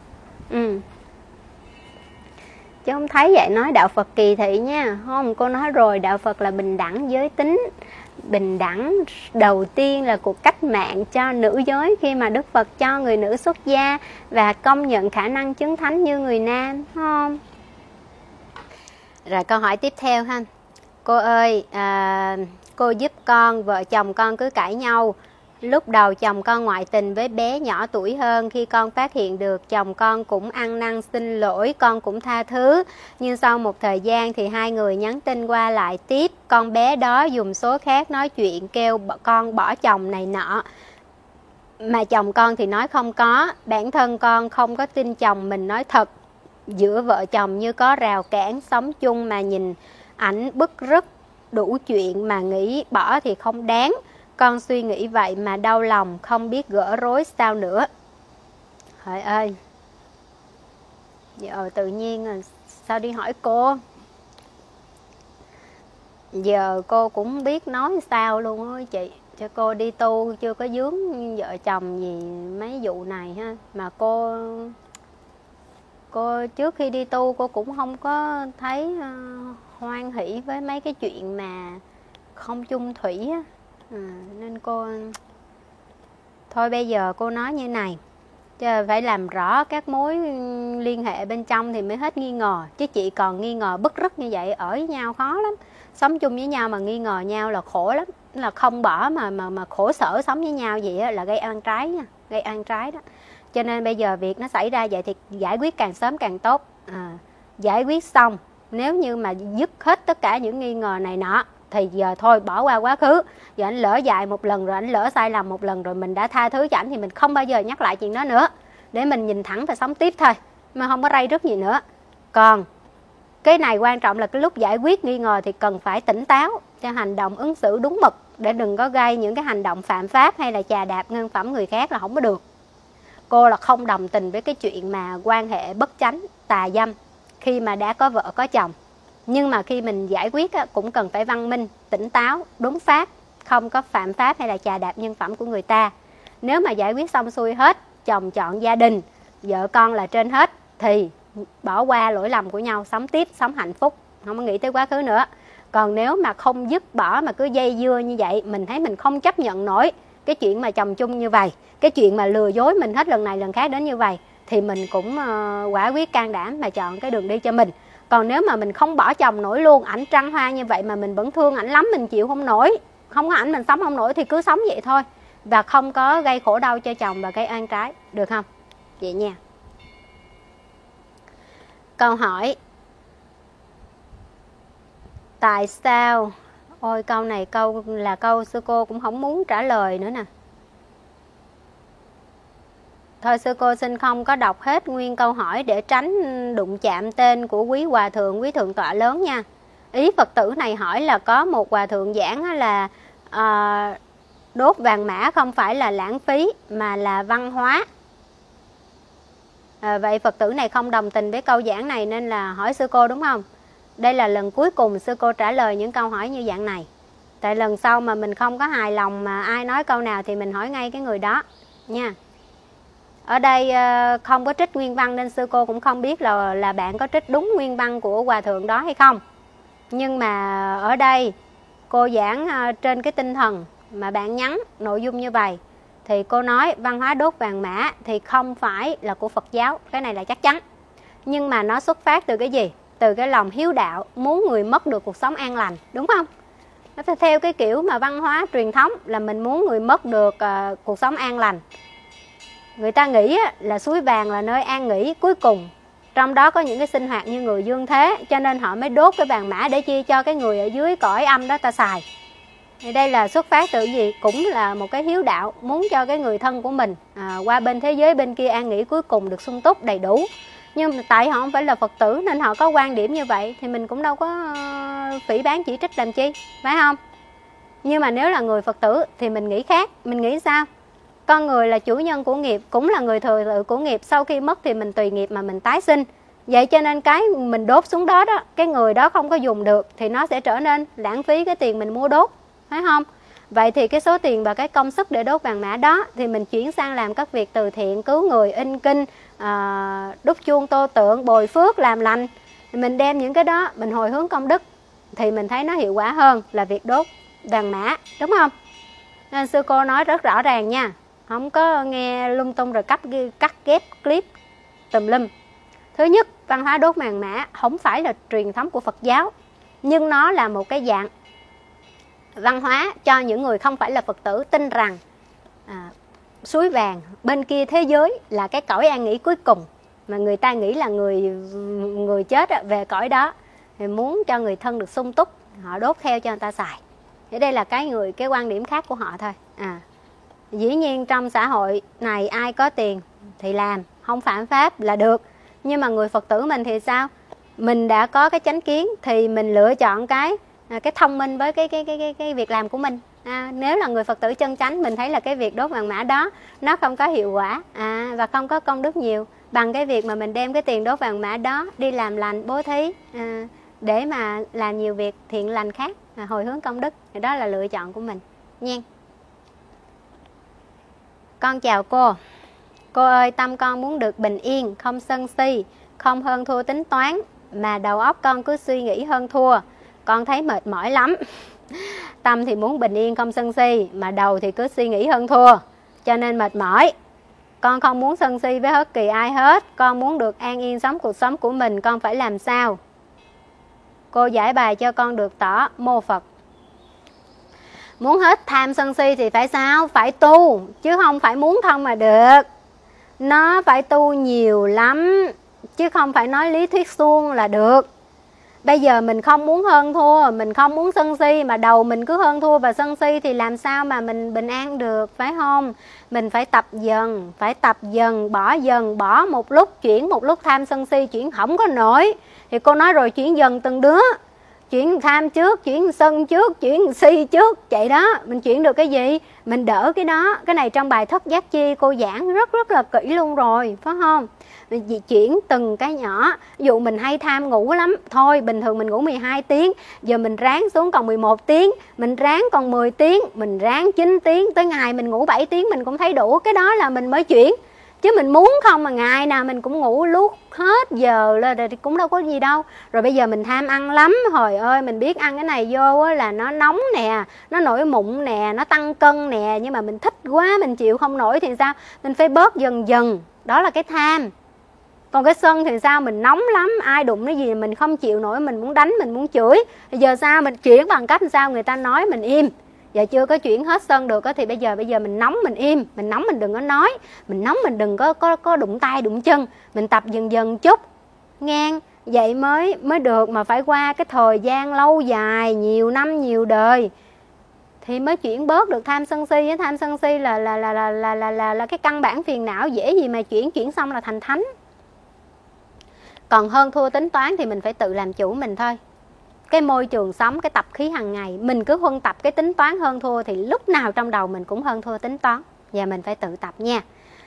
S1: Chứ không thấy vậy nói đạo Phật kỳ thị nha. Không, cô nói rồi, đạo Phật là bình đẳng giới tính. Bình đẳng đầu tiên là cuộc cách mạng cho nữ giới, khi mà Đức Phật cho người nữ xuất gia và công nhận khả năng chứng thánh như người nam. Không? Rồi câu hỏi tiếp theo ha. Cô ơi, cô giúp con, vợ chồng con cứ cãi nhau, Lúc đầu chồng con ngoại tình với bé nhỏ tuổi hơn, khi con phát hiện được chồng con cũng ăn năn xin lỗi, con cũng tha thứ. Nhưng sau một thời gian thì hai người nhắn tin qua lại tiếp. Con bé đó dùng số khác nói chuyện kêu con bỏ chồng này nọ. Mà chồng con thì nói không có. Bản thân con không có tin chồng mình nói thật. Giữa vợ chồng như có rào cản, sống chung mà nhìn ảnh bứt rứt, đủ chuyện mà nghĩ bỏ thì không đáng. Con suy nghĩ vậy mà đau lòng, không biết gỡ rối sao nữa. Trời ơi, giờ tự nhiên sao đi hỏi cô. Giờ cô cũng không biết nói sao luôn á chị. Cho cô đi tu chưa có vướng vợ chồng gì mấy vụ này ha. Mà cô trước khi đi tu cô cũng không có thấy hoan hỷ với mấy cái chuyện mà không chung thủy á. Nên cô thôi bây giờ cô nói như này, chứ phải làm rõ các mối liên hệ bên trong thì mới hết nghi ngờ. Chứ chị còn nghi ngờ bứt rứt như vậy ở với nhau khó lắm. Sống chung với nhau mà nghi ngờ nhau là khổ lắm. Là không bỏ mà khổ sở sống với nhau vậy là gây oan trái nha, gây oan trái đó. Cho nên bây giờ việc nó xảy ra vậy thì giải quyết càng sớm càng tốt. Giải quyết xong, nếu như mà dứt hết tất cả những nghi ngờ này nọ thì giờ thôi bỏ qua quá khứ. Giờ anh lỡ dại một lần rồi, anh lỡ sai lầm một lần rồi, mình đã tha thứ cho ảnh thì mình không bao giờ nhắc lại chuyện đó nữa. Để mình nhìn thẳng và sống tiếp thôi, mà không có ray rứt gì nữa. Còn cái này quan trọng là cái lúc giải quyết nghi ngờ thì cần phải tỉnh táo, cho hành động ứng xử đúng mực, để đừng có gây những cái hành động phạm pháp hay là chà đạp nhân phẩm người khác là không có được. Cô là không đồng tình với cái chuyện mà quan hệ bất chánh, tà dâm khi mà đã có vợ có chồng. Nhưng mà khi mình giải quyết cũng cần phải văn minh, tỉnh táo, đúng pháp, không có phạm pháp hay là chà đạp nhân phẩm của người ta. Nếu mà giải quyết xong xuôi hết, chồng chọn gia đình, vợ con là trên hết, thì bỏ qua lỗi lầm của nhau, sống tiếp, sống hạnh phúc, không có nghĩ tới quá khứ nữa. Còn nếu mà không dứt bỏ mà cứ dây dưa như vậy, mình thấy mình không chấp nhận nổi cái chuyện mà chồng chung như vậy, cái chuyện mà lừa dối mình hết lần này lần khác đến như vậy, thì mình cũng quả quyết can đảm mà chọn cái đường đi cho mình. Còn nếu mà mình không bỏ chồng nổi luôn, ảnh trăng hoa như vậy mà mình vẫn thương ảnh lắm, mình chịu không nổi, không có ảnh mình sống không nổi thì cứ sống vậy thôi, và không có gây khổ đau cho chồng và gây oan trái, được không? Vậy nha. Câu hỏi: tại sao? Ôi câu này câu sư cô cũng không muốn trả lời nữa nè. Thôi sư cô xin không có đọc hết nguyên câu hỏi để tránh đụng chạm tên của quý hòa thượng, quý thượng tọa lớn nha. Ý Phật tử này hỏi là có một hòa thượng giảng là đốt vàng mã không phải là lãng phí mà là văn hóa. Vậy Phật tử này không đồng tình với câu giảng này nên là hỏi sư cô đúng không? Đây là lần cuối cùng sư cô trả lời những câu hỏi như dạng này. Tại lần sau mà mình không có hài lòng mà ai nói câu nào thì mình hỏi ngay cái người đó nha. Ở đây không có trích nguyên văn nên sư cô cũng không biết là bạn có trích đúng nguyên văn của hòa thượng đó hay không. Nhưng mà ở đây cô giảng trên cái tinh thần mà bạn nhắn nội dung như vậy, thì cô nói văn hóa đốt vàng mã thì không phải là của Phật giáo, cái này là chắc chắn. Nhưng mà nó xuất phát từ cái gì? Từ cái lòng hiếu đạo, muốn người mất được cuộc sống an lành, đúng không? Nó theo cái kiểu mà văn hóa truyền thống là mình muốn người mất được cuộc sống an lành. Người ta nghĩ là suối vàng là nơi an nghỉ cuối cùng, trong đó có những cái sinh hoạt như người dương thế, cho nên họ mới đốt cái vàng mã để chia cho cái người ở dưới cõi âm đó ta xài. Thì đây là xuất phát từ gì? Cũng là một cái hiếu đạo, muốn cho cái người thân của mình qua bên thế giới bên kia an nghỉ cuối cùng được sung túc đầy đủ. Nhưng tại họ không phải là Phật tử nên họ có quan điểm như vậy, thì mình cũng đâu có phỉ báng chỉ trích làm chi, phải không? Nhưng mà nếu là người Phật tử thì mình nghĩ khác. Mình nghĩ sao? Con người là chủ nhân của nghiệp, cũng là người thừa tự của nghiệp. Sau khi mất thì mình tùy nghiệp mà mình tái sinh. Vậy cho nên cái mình đốt xuống đó đó, cái người đó không có dùng được thì nó sẽ trở nên lãng phí cái tiền mình mua đốt, phải không? Vậy thì cái số tiền và cái công sức để đốt vàng mã đó thì mình chuyển sang làm các việc từ thiện, cứu người, in kinh, đúc chuông tô tượng, bồi phước, làm lành. Mình đem những cái đó mình hồi hướng công đức thì mình thấy nó hiệu quả hơn là việc đốt vàng mã, đúng không? Nên sư cô nói rất rõ ràng nha, không có nghe lung tung rồi cắt ghép clip tùm lum. Thứ nhất, văn hóa đốt vàng mã không phải là truyền thống của Phật giáo, nhưng nó là một cái dạng văn hóa cho những người không phải là Phật tử tin rằng Suối vàng bên kia thế giới là cái cõi an nghỉ cuối cùng, mà người ta nghĩ là người chết về cõi đó thì muốn cho người thân được sung túc, họ đốt theo cho người ta xài. Thì đây là cái quan điểm khác của họ thôi. Dĩ nhiên trong xã hội này ai có tiền thì làm, không phạm pháp là được. Nhưng mà người Phật tử mình thì sao? Mình đã có cái chánh kiến thì mình lựa chọn cái thông minh với cái việc làm của mình. Nếu là người Phật tử chân chánh, mình thấy là cái việc đốt vàng mã đó nó không có hiệu quả và không có công đức nhiều bằng cái việc mà mình đem cái tiền đốt vàng mã đó đi làm lành, bố thí, để mà làm nhiều việc thiện lành khác, hồi hướng công đức. Thì đó là lựa chọn của mình nha. Con chào cô. Cô ơi, tâm con muốn được bình yên, không sân si, không hơn thua tính toán, mà đầu óc con cứ suy nghĩ hơn thua. Con thấy mệt mỏi lắm. Tâm thì muốn bình yên không sân si, mà đầu thì cứ suy nghĩ hơn thua, cho nên mệt mỏi. Con không muốn sân si với bất kỳ ai hết. Con muốn được an yên sống cuộc sống của mình. Con phải làm sao? Cô giải bài cho con được tỏ. Mô Phật. Muốn hết tham sân si thì phải sao? Phải tu, chứ không phải muốn không mà được. Nó phải tu nhiều lắm, chứ không phải nói lý thuyết suông là được. Bây giờ mình không muốn hơn thua, mình không muốn sân si, mà đầu mình cứ hơn thua và sân si thì làm sao mà mình bình an được, phải không? Mình phải tập dần, bỏ một lúc, chuyển một lúc tham sân si, chuyển không có nổi. Thì cô nói rồi, chuyển dần từng đứa. Chuyển tham trước, chuyển sân trước, chuyển si trước, vậy đó. Mình chuyển được cái gì, mình đỡ cái đó. Cái này trong bài Thất Giác Chi cô giảng rất là kỹ luôn rồi, phải không? Mình chuyển từng cái nhỏ. Ví dụ mình hay tham ngủ lắm, thôi bình thường mình ngủ 12 tiếng, giờ mình ráng xuống còn 11 tiếng, mình ráng còn 10 tiếng, mình ráng 9 tiếng, tới ngày mình ngủ 7 tiếng mình cũng thấy đủ. Cái đó là mình mới chuyển. Chứ mình muốn không mà ngày nào mình cũng ngủ luốt hết giờ là thì cũng đâu có gì đâu. Rồi bây giờ mình tham ăn lắm, hồi ơi mình biết ăn cái này vô là nó nóng nè, nó nổi mụn nè, nó tăng cân nè, nhưng mà mình thích quá, mình chịu không nổi thì sao? Mình phải bớt dần dần, đó là cái tham. Còn cái sân thì sao? Mình nóng lắm, ai đụng cái gì mình không chịu nổi, mình muốn đánh, mình muốn chửi. Bây giờ sao? Mình chuyển bằng cách sao? Người ta nói mình im. Giờ chưa có chuyển hết sân được thì bây giờ mình nóng mình im, mình nóng mình đừng có nói, mình nóng mình đừng có đụng tay đụng chân, mình tập dần dần chút ngang, vậy mới được. Mà phải qua cái thời gian lâu dài, nhiều năm nhiều đời thì mới chuyển bớt được tham sân si. Tham sân si là cái căn bản phiền não, dễ gì mà chuyển xong là thành thánh. Còn hơn thua tính toán thì mình phải tự làm chủ mình thôi. Cái môi trường sống, cái tập khí hàng ngày, mình cứ huân tập cái tính toán hơn thua thì lúc nào trong đầu mình cũng hơn thua tính toán. Và mình phải tự tập nha.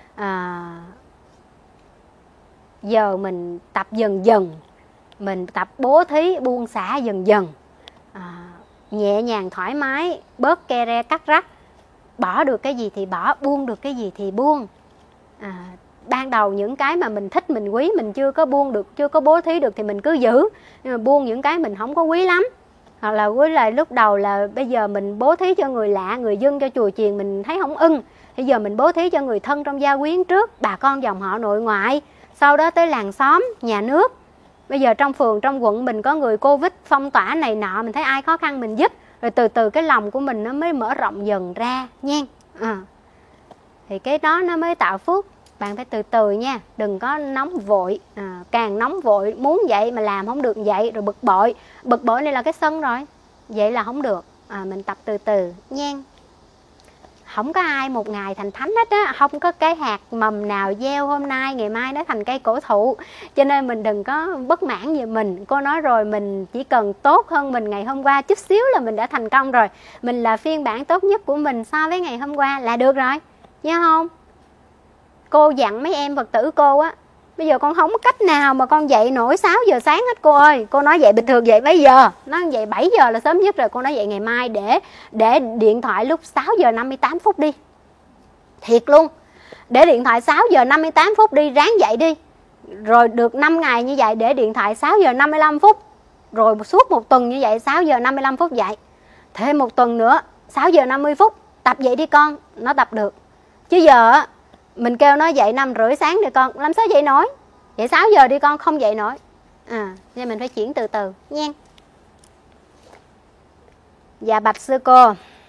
S1: Giờ mình tập dần dần, mình tập bố thí buông xả dần dần, nhẹ nhàng thoải mái, bớt ke re cắt rắc, bỏ được cái gì thì bỏ, buông được cái gì thì buông. Ban đầu những cái mà mình thích, mình quý, mình chưa có buông được, chưa có bố thí được thì mình cứ giữ. Nhưng mà buông những cái mình không có quý lắm, hoặc là với lại lúc đầu là bây giờ mình bố thí cho người lạ, người dân, cho chùa chiền mình thấy không ưng, bây giờ mình bố thí cho người thân trong gia quyến trước, bà con dòng họ nội ngoại, sau đó tới làng xóm, nhà nước. Bây giờ trong phường, trong quận mình có người Covid phong tỏa này nọ, mình thấy ai khó khăn mình giúp, rồi từ từ cái lòng của mình nó mới mở rộng dần ra nha. Thì cái đó nó mới tạo phước. Bạn phải từ từ nha, đừng có nóng vội. Càng nóng vội, muốn vậy mà làm không được vậy, rồi bực bội. Bực bội này là cái sân rồi, vậy là không được. Mình tập từ từ nha. Không có ai một ngày thành thánh hết á. Không có cái hạt mầm nào gieo hôm nay ngày mai nó thành cây cổ thụ. Cho nên mình đừng có bất mãn về mình. Cô nói rồi, mình chỉ cần tốt hơn mình ngày hôm qua chút xíu là mình đã thành công rồi. Mình là phiên bản tốt nhất của mình so với ngày hôm qua là được rồi, nhớ không? Cô dặn mấy em Phật tử cô á, bây giờ con không có cách nào mà con dậy nổi 6 giờ sáng hết cô ơi. Cô nói dậy bình thường dậy mấy giờ? Nó dậy 7 giờ là sớm nhất rồi. Cô nói dậy ngày mai để điện thoại lúc 6 giờ 58 phút đi. Thiệt luôn. Để điện thoại 6 giờ 58 phút đi, ráng dậy đi. Rồi được 5 ngày như vậy để điện thoại 6 giờ 55 phút. Rồi suốt một tuần như vậy 6 giờ 55 phút dậy. Thêm một tuần nữa 6 giờ 50 phút. Tập vậy đi con, nó tập được. Chứ giờ mình kêu nó dậy 5 rưỡi sáng đi con, làm sao dậy nổi. Dậy 6 giờ đi con, không dậy nổi. Nên mình phải chuyển từ từ nha. Dạ bạch sư cô,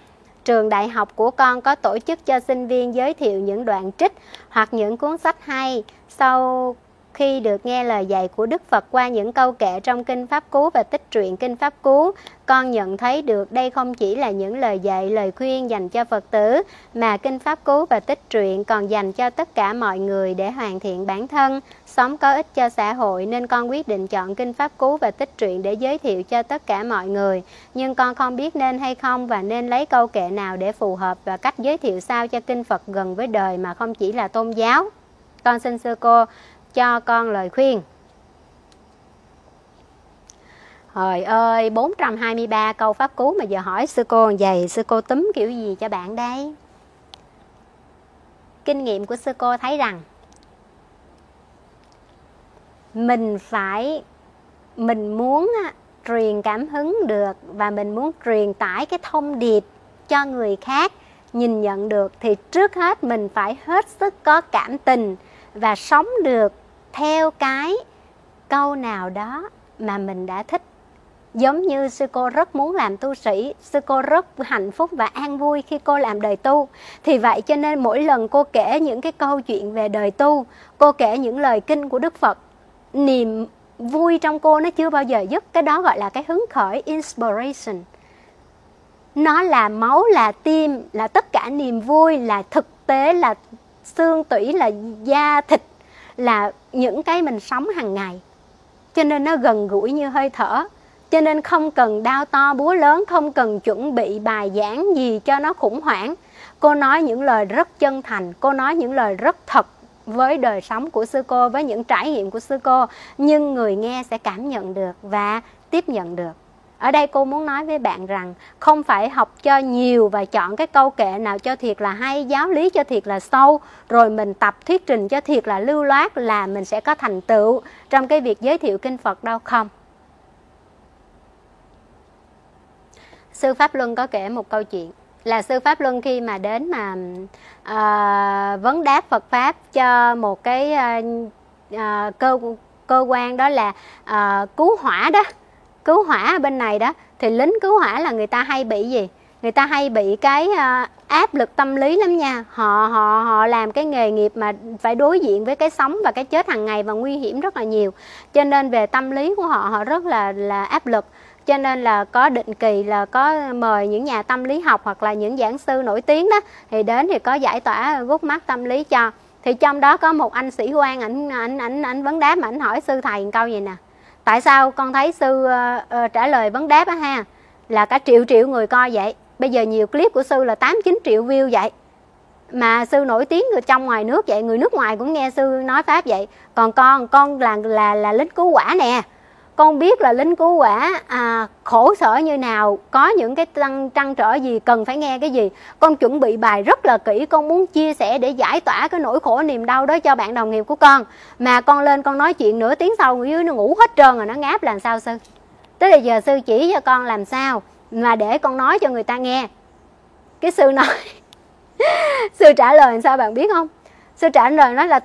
S1: trường đại học của con có tổ chức cho sinh viên giới thiệu những đoạn trích hoặc những cuốn sách hay. Sau khi được nghe lời dạy của Đức Phật qua những câu kệ trong Kinh Pháp Cú và tích truyện Kinh Pháp Cú, con nhận thấy được đây không chỉ là những lời dạy, lời khuyên dành cho Phật tử, mà Kinh Pháp Cú và tích truyện còn dành cho tất cả mọi người để hoàn thiện bản thân, sống có ích cho xã hội, nên con quyết định chọn Kinh Pháp Cú và tích truyện để giới thiệu cho tất cả mọi người. Nhưng con không biết nên hay không và nên lấy câu kệ nào để phù hợp và cách giới thiệu sao cho Kinh Phật gần với đời mà không chỉ là tôn giáo. Con xin sư cô cho con lời khuyên. Trời ơi, 423 câu Pháp Cú mà giờ hỏi sư cô vậy, sư cô túm kiểu gì cho bạn đây? Kinh nghiệm của sư cô thấy rằng mình muốn truyền cảm hứng được và mình muốn truyền tải cái thông điệp cho người khác nhìn nhận được, thì trước hết mình phải hết sức có cảm tình và sống được theo cái câu nào đó mà mình đã thích. Giống như sư cô rất muốn làm tu sĩ, sư cô rất hạnh phúc và an vui khi cô làm đời tu. Thì vậy cho nên mỗi lần cô kể những cái câu chuyện về đời tu, cô kể những lời kinh của Đức Phật, niềm vui trong cô nó chưa bao giờ dứt. Cái đó gọi là cái hứng khởi, inspiration. Nó là máu, là tim, là tất cả niềm vui, là thực tế, là xương tủy, là da thịt, là những cái mình sống hàng ngày. Cho nên nó gần gũi như hơi thở. Cho nên không cần đao to búa lớn, không cần chuẩn bị bài giảng gì cho nó khủng hoảng. Cô nói những lời rất chân thành, cô nói những lời rất thật với đời sống của sư cô, với những trải nghiệm của sư cô. Nhưng người nghe sẽ cảm nhận được và tiếp nhận được. Ở đây cô muốn nói với bạn rằng không phải học cho nhiều và chọn cái câu kệ nào cho thiệt là hay, giáo lý cho thiệt là sâu, rồi mình tập thuyết trình cho thiệt là lưu loát là mình sẽ có thành tựu trong cái việc giới thiệu Kinh Phật đâu. Không. Sư Pháp Luân có kể một câu chuyện là Sư Pháp Luân khi mà đến mà vấn đáp Phật Pháp cho một cái cơ quan đó là cứu hỏa đó, cứu hỏa ở bên này đó, thì lính cứu hỏa là người ta hay bị gì? Người ta hay bị cái áp lực tâm lý lắm nha. Họ làm cái nghề nghiệp mà phải đối diện với cái sống và cái chết hàng ngày và nguy hiểm rất là nhiều. Cho nên về tâm lý của họ rất là áp lực. Cho nên là có định kỳ là có mời những nhà tâm lý học hoặc là những giảng sư nổi tiếng đó, thì đến thì có giải tỏa gút mắt tâm lý cho. Thì trong đó có một anh sĩ quan, ảnh vấn đáp mà ảnh hỏi sư thầy một câu gì nè: tại sao con thấy sư trả lời vấn đáp á ha là cả triệu người coi vậy, bây giờ nhiều clip của sư là 8-9 triệu view vậy, mà sư nổi tiếng người trong ngoài nước vậy, người nước ngoài cũng nghe sư nói pháp vậy, còn con là lính cứu hỏa nè, con biết là lính cứu hỏa khổ sở như nào, có những cái trăn trở gì, cần phải nghe cái gì, con chuẩn bị bài rất là kỹ, con muốn chia sẻ để giải tỏa cái nỗi khổ niềm đau đó cho bạn đồng nghiệp của con, mà con lên con nói chuyện nửa tiếng sau người dưới nó ngủ hết trơn rồi, nó ngáp làm sao sư? Tới bây giờ sư chỉ cho con làm sao mà để con nói cho người ta nghe. Cái sư nói sư trả lời làm sao bạn biết không? Sư trả lời nói là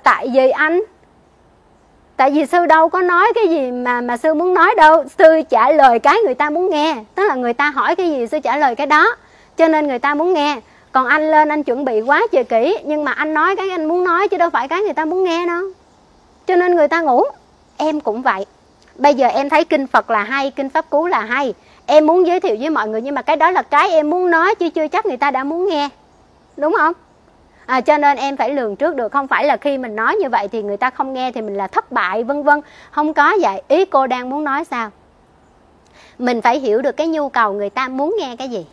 S1: tại vì sư đâu có nói cái gì mà sư muốn nói đâu, sư trả lời cái người ta muốn nghe, tức là người ta hỏi cái gì sư trả lời cái đó, cho nên người ta muốn nghe. Còn anh lên anh chuẩn bị quá trời kỹ, nhưng mà anh nói cái anh muốn nói chứ đâu phải cái người ta muốn nghe đâu, cho nên người ta ngủ. Em cũng vậy, bây giờ em thấy Kinh Phật là hay, Kinh Pháp Cú là hay, em muốn giới thiệu với mọi người, nhưng mà cái đó là cái em muốn nói chứ chưa chắc người ta đã muốn nghe, đúng không? Cho nên em phải lường trước được, không phải là khi mình nói như vậy thì người ta không nghe thì mình là thất bại vân vân, không có vậy. Ý cô đang muốn nói sao? Mình phải hiểu được cái nhu cầu người ta muốn nghe cái gì,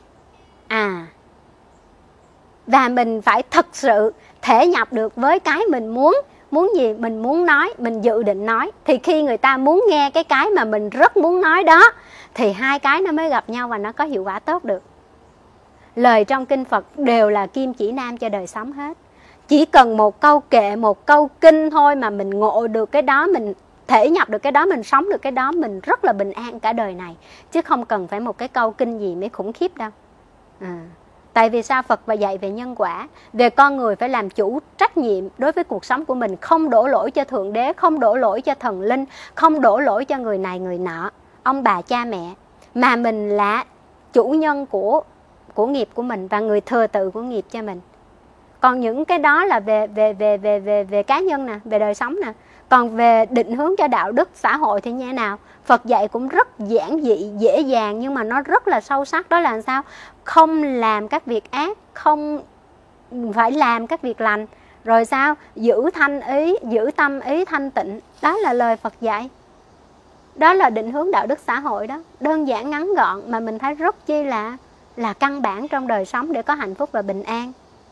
S1: và mình phải thực sự thể nhập được với cái mình muốn gì, mình muốn nói, mình dự định nói, thì khi người ta muốn nghe cái mà mình rất muốn nói đó, thì hai cái nó mới gặp nhau và nó có hiệu quả tốt được. Lời trong Kinh Phật đều là kim chỉ nam cho đời sống hết. Chỉ cần một câu kệ, một câu kinh thôi mà mình ngộ được cái đó, mình thể nhập được cái đó, mình sống được cái đó, mình rất là bình an cả đời này. Chứ không cần phải một cái câu kinh gì mới khủng khiếp đâu. Tại vì sao? Phật và dạy về nhân quả, về con người phải làm chủ trách nhiệm đối với cuộc sống của mình, không đổ lỗi cho Thượng Đế, không đổ lỗi cho thần linh, không đổ lỗi cho người này người nọ, ông bà cha mẹ, mà mình là chủ nhân của của nghiệp của mình và người thừa tự của nghiệp cho mình. Còn những cái đó là về cá nhân nè, về đời sống nè. Còn về định hướng cho đạo đức xã hội thì như thế nào? Phật dạy cũng rất giản dị, dễ dàng, nhưng mà nó rất là sâu sắc. Đó là làm sao? Không làm các việc ác, không phải làm các việc lành. Rồi sao? Giữ tâm ý thanh tịnh. Đó là lời Phật dạy. Đó là định hướng đạo đức xã hội đó. Đơn giản ngắn gọn mà mình thấy rất chi là căn bản trong đời sống để có hạnh phúc và bình an.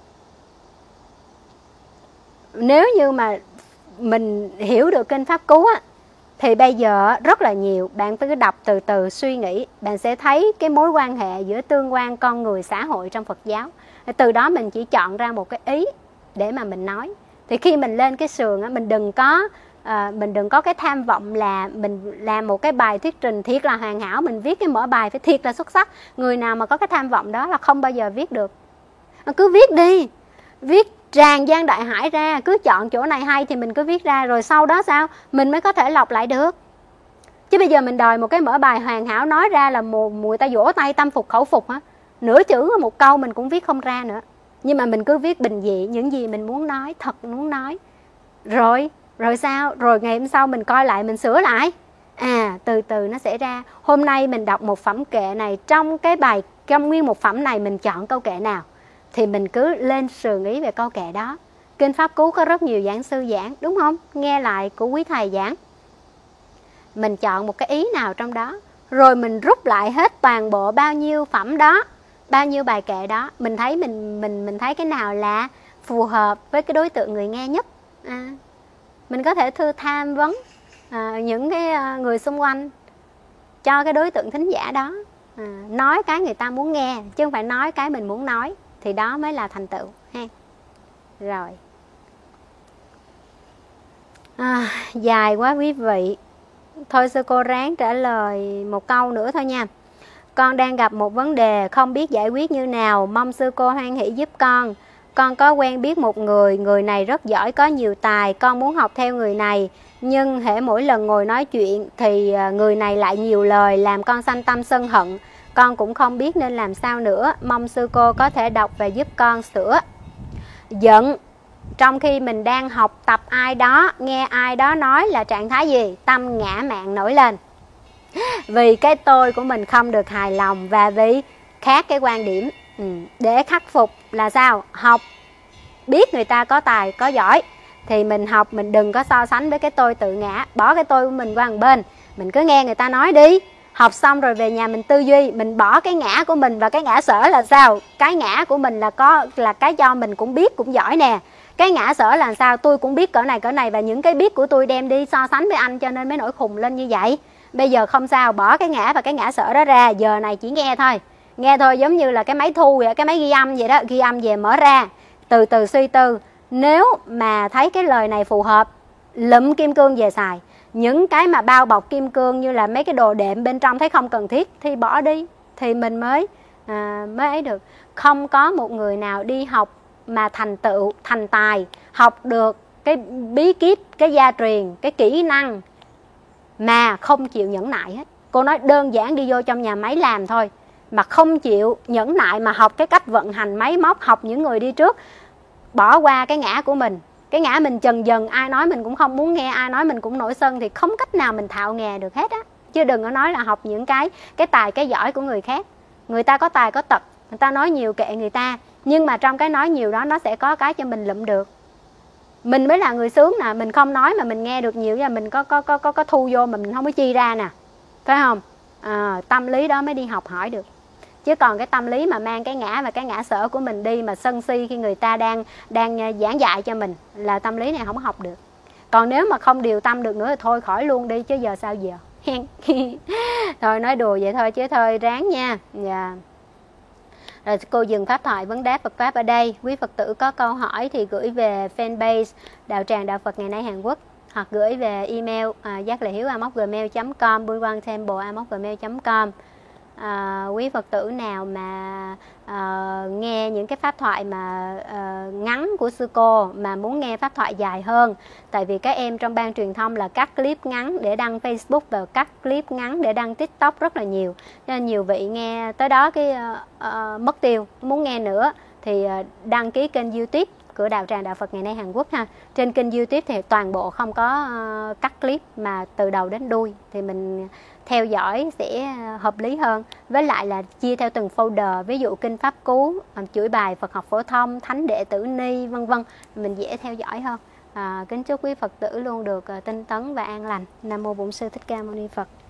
S1: Nếu như mà mình hiểu được kinh Pháp Cú á, thì bây giờ rất là nhiều. Bạn cứ đọc từ từ suy nghĩ, bạn sẽ thấy cái mối quan hệ giữa tương quan con người xã hội trong Phật giáo. Từ đó mình chỉ chọn ra một cái ý để mà mình nói. Thì khi mình lên cái sườn á, mình đừng có cái tham vọng là mình làm một cái bài thuyết trình thiệt là hoàn hảo, mình viết cái mở bài phải thiệt là xuất sắc. Người nào mà có cái tham vọng đó là không bao giờ viết được. Cứ viết đi, viết tràn gian đại hải ra, cứ chọn chỗ này hay thì mình cứ viết ra, rồi sau đó sao mình mới có thể lọc lại được. Chứ bây giờ mình đòi một cái mở bài hoàn hảo nói ra là người ta vỗ tay tâm phục khẩu phục hả? Nửa chữ một câu mình cũng viết không ra nữa. Nhưng mà mình cứ viết bình dị những gì mình muốn nói, thật muốn nói. Rồi sao? Rồi ngày hôm sau mình coi lại, mình sửa lại. Từ từ nó sẽ ra. Hôm nay mình đọc một phẩm kệ này, trong nguyên một phẩm này mình chọn câu kệ nào thì mình cứ lên sườn ý về câu kệ đó. Kinh Pháp Cú có rất nhiều giảng sư giảng, đúng không? Nghe lại của quý thầy giảng. Mình chọn một cái ý nào trong đó, rồi mình rút lại hết toàn bộ bao nhiêu phẩm đó, bao nhiêu bài kệ đó. Mình thấy mình thấy cái nào là phù hợp với cái đối tượng người nghe nhất. Mình có thể tham vấn những cái người xung quanh cho cái đối tượng thính giả đó. Nói cái người ta muốn nghe, chứ không phải nói cái mình muốn nói. Thì đó mới là thành tựu ha. Rồi dài quá quý vị. Thôi sư cô ráng trả lời một câu nữa thôi nha. Con đang gặp một vấn đề không biết giải quyết như nào, mong sư cô hoan hỷ giúp con. Con có quen biết một người này rất giỏi, có nhiều tài. Con muốn học theo người này, nhưng hễ mỗi lần ngồi nói chuyện thì người này lại nhiều lời, làm con sanh tâm sân hận. Con cũng không biết nên làm sao nữa. Mong sư cô có thể đọc và giúp con sửa. Giận trong khi mình đang học tập ai đó, nghe ai đó nói là trạng thái gì? Tâm ngã mạn nổi lên. Vì cái tôi của mình không được hài lòng và vì khác cái quan điểm. Để khắc phục là sao? Học, biết người ta có tài, có giỏi thì mình học, mình đừng có so sánh với cái tôi tự ngã. Bỏ cái tôi của mình qua một bên, mình cứ nghe người ta nói đi. Học xong rồi về nhà mình tư duy, mình bỏ cái ngã của mình và cái ngã sở là sao? Cái ngã của mình là cái cho mình cũng biết, cũng giỏi nè. Cái ngã sở là sao? Tôi cũng biết cỡ này và những cái biết của tôi đem đi so sánh với anh cho nên mới nổi khùng lên như vậy. Bây giờ không sao, bỏ cái ngã và cái ngã sở đó ra, giờ này chỉ nghe thôi. Nghe thôi, giống như là cái máy thu vậy, cái máy ghi âm vậy đó, ghi âm về mở ra, từ từ suy tư. Nếu mà thấy cái lời này phù hợp, lụm kim cương về xài. Những cái mà bao bọc kim cương như là mấy cái đồ đệm bên trong thấy không cần thiết thì bỏ đi, thì mình mới ấy được. Không có một người nào đi học mà thành tựu, thành tài, học được cái bí kíp, cái gia truyền, cái kỹ năng mà không chịu nhẫn nại hết. Cô nói đơn giản đi vô trong nhà máy làm thôi, mà không chịu nhẫn nại mà học cái cách vận hành máy móc, học những người đi trước, bỏ qua cái ngã của mình. Cái ngã mình chần dần, ai nói mình cũng không muốn nghe, ai nói mình cũng nổi sân, thì không cách nào mình thạo nghề được hết á. Chứ đừng có nói là học những cái tài, cái giỏi của người khác. Người ta có tài có tật, người ta nói nhiều kệ người ta, nhưng mà trong cái nói nhiều đó nó sẽ có cái cho mình lụm được. Mình mới là người sướng nè, mình không nói mà mình nghe được nhiều, và mình có thu vô mà mình không có chi ra nè, phải không? Tâm lý đó mới đi học hỏi được. Chứ còn cái tâm lý mà mang cái ngã và cái ngã sở của mình đi mà sân si khi người ta đang giảng dạy cho mình, là tâm lý này không học được. Còn nếu mà không điều tâm được nữa thì thôi khỏi luôn đi, chứ giờ sao giờ. Thôi nói đùa vậy thôi chứ thôi ráng nha. Rồi cô dừng pháp thoại vấn đáp Phật Pháp ở đây. Quý Phật tử có câu hỏi thì gửi về fanpage Đạo Tràng Đạo Phật Ngày Nay Hàn Quốc, hoặc gửi về email giác lệ hiếu amos@gmail.com, buôn quan temple amos@gmail.com. quý Phật tử nào mà nghe những cái pháp thoại mà ngắn của sư cô mà muốn nghe pháp thoại dài hơn, tại vì các em trong ban truyền thông là cắt clip ngắn để đăng Facebook và cắt clip ngắn để đăng TikTok rất là nhiều, nên nhiều vị nghe tới đó cái mất tiêu, muốn nghe nữa thì đăng ký kênh YouTube của Đạo Tràng Đạo Phật Ngày Nay Hàn Quốc ha. Trên kênh YouTube thì toàn bộ không có cắt clip mà từ đầu đến đuôi, thì mình theo dõi sẽ hợp lý hơn. Với lại là chia theo từng folder, ví dụ kinh pháp cú, chuỗi bài Phật học phổ thông, thánh đệ tử ni vân vân, mình dễ theo dõi hơn. Kính chúc quý Phật tử luôn được tinh tấn và an lành. Nam mô Bổn Sư Thích Ca Mâu Ni Phật.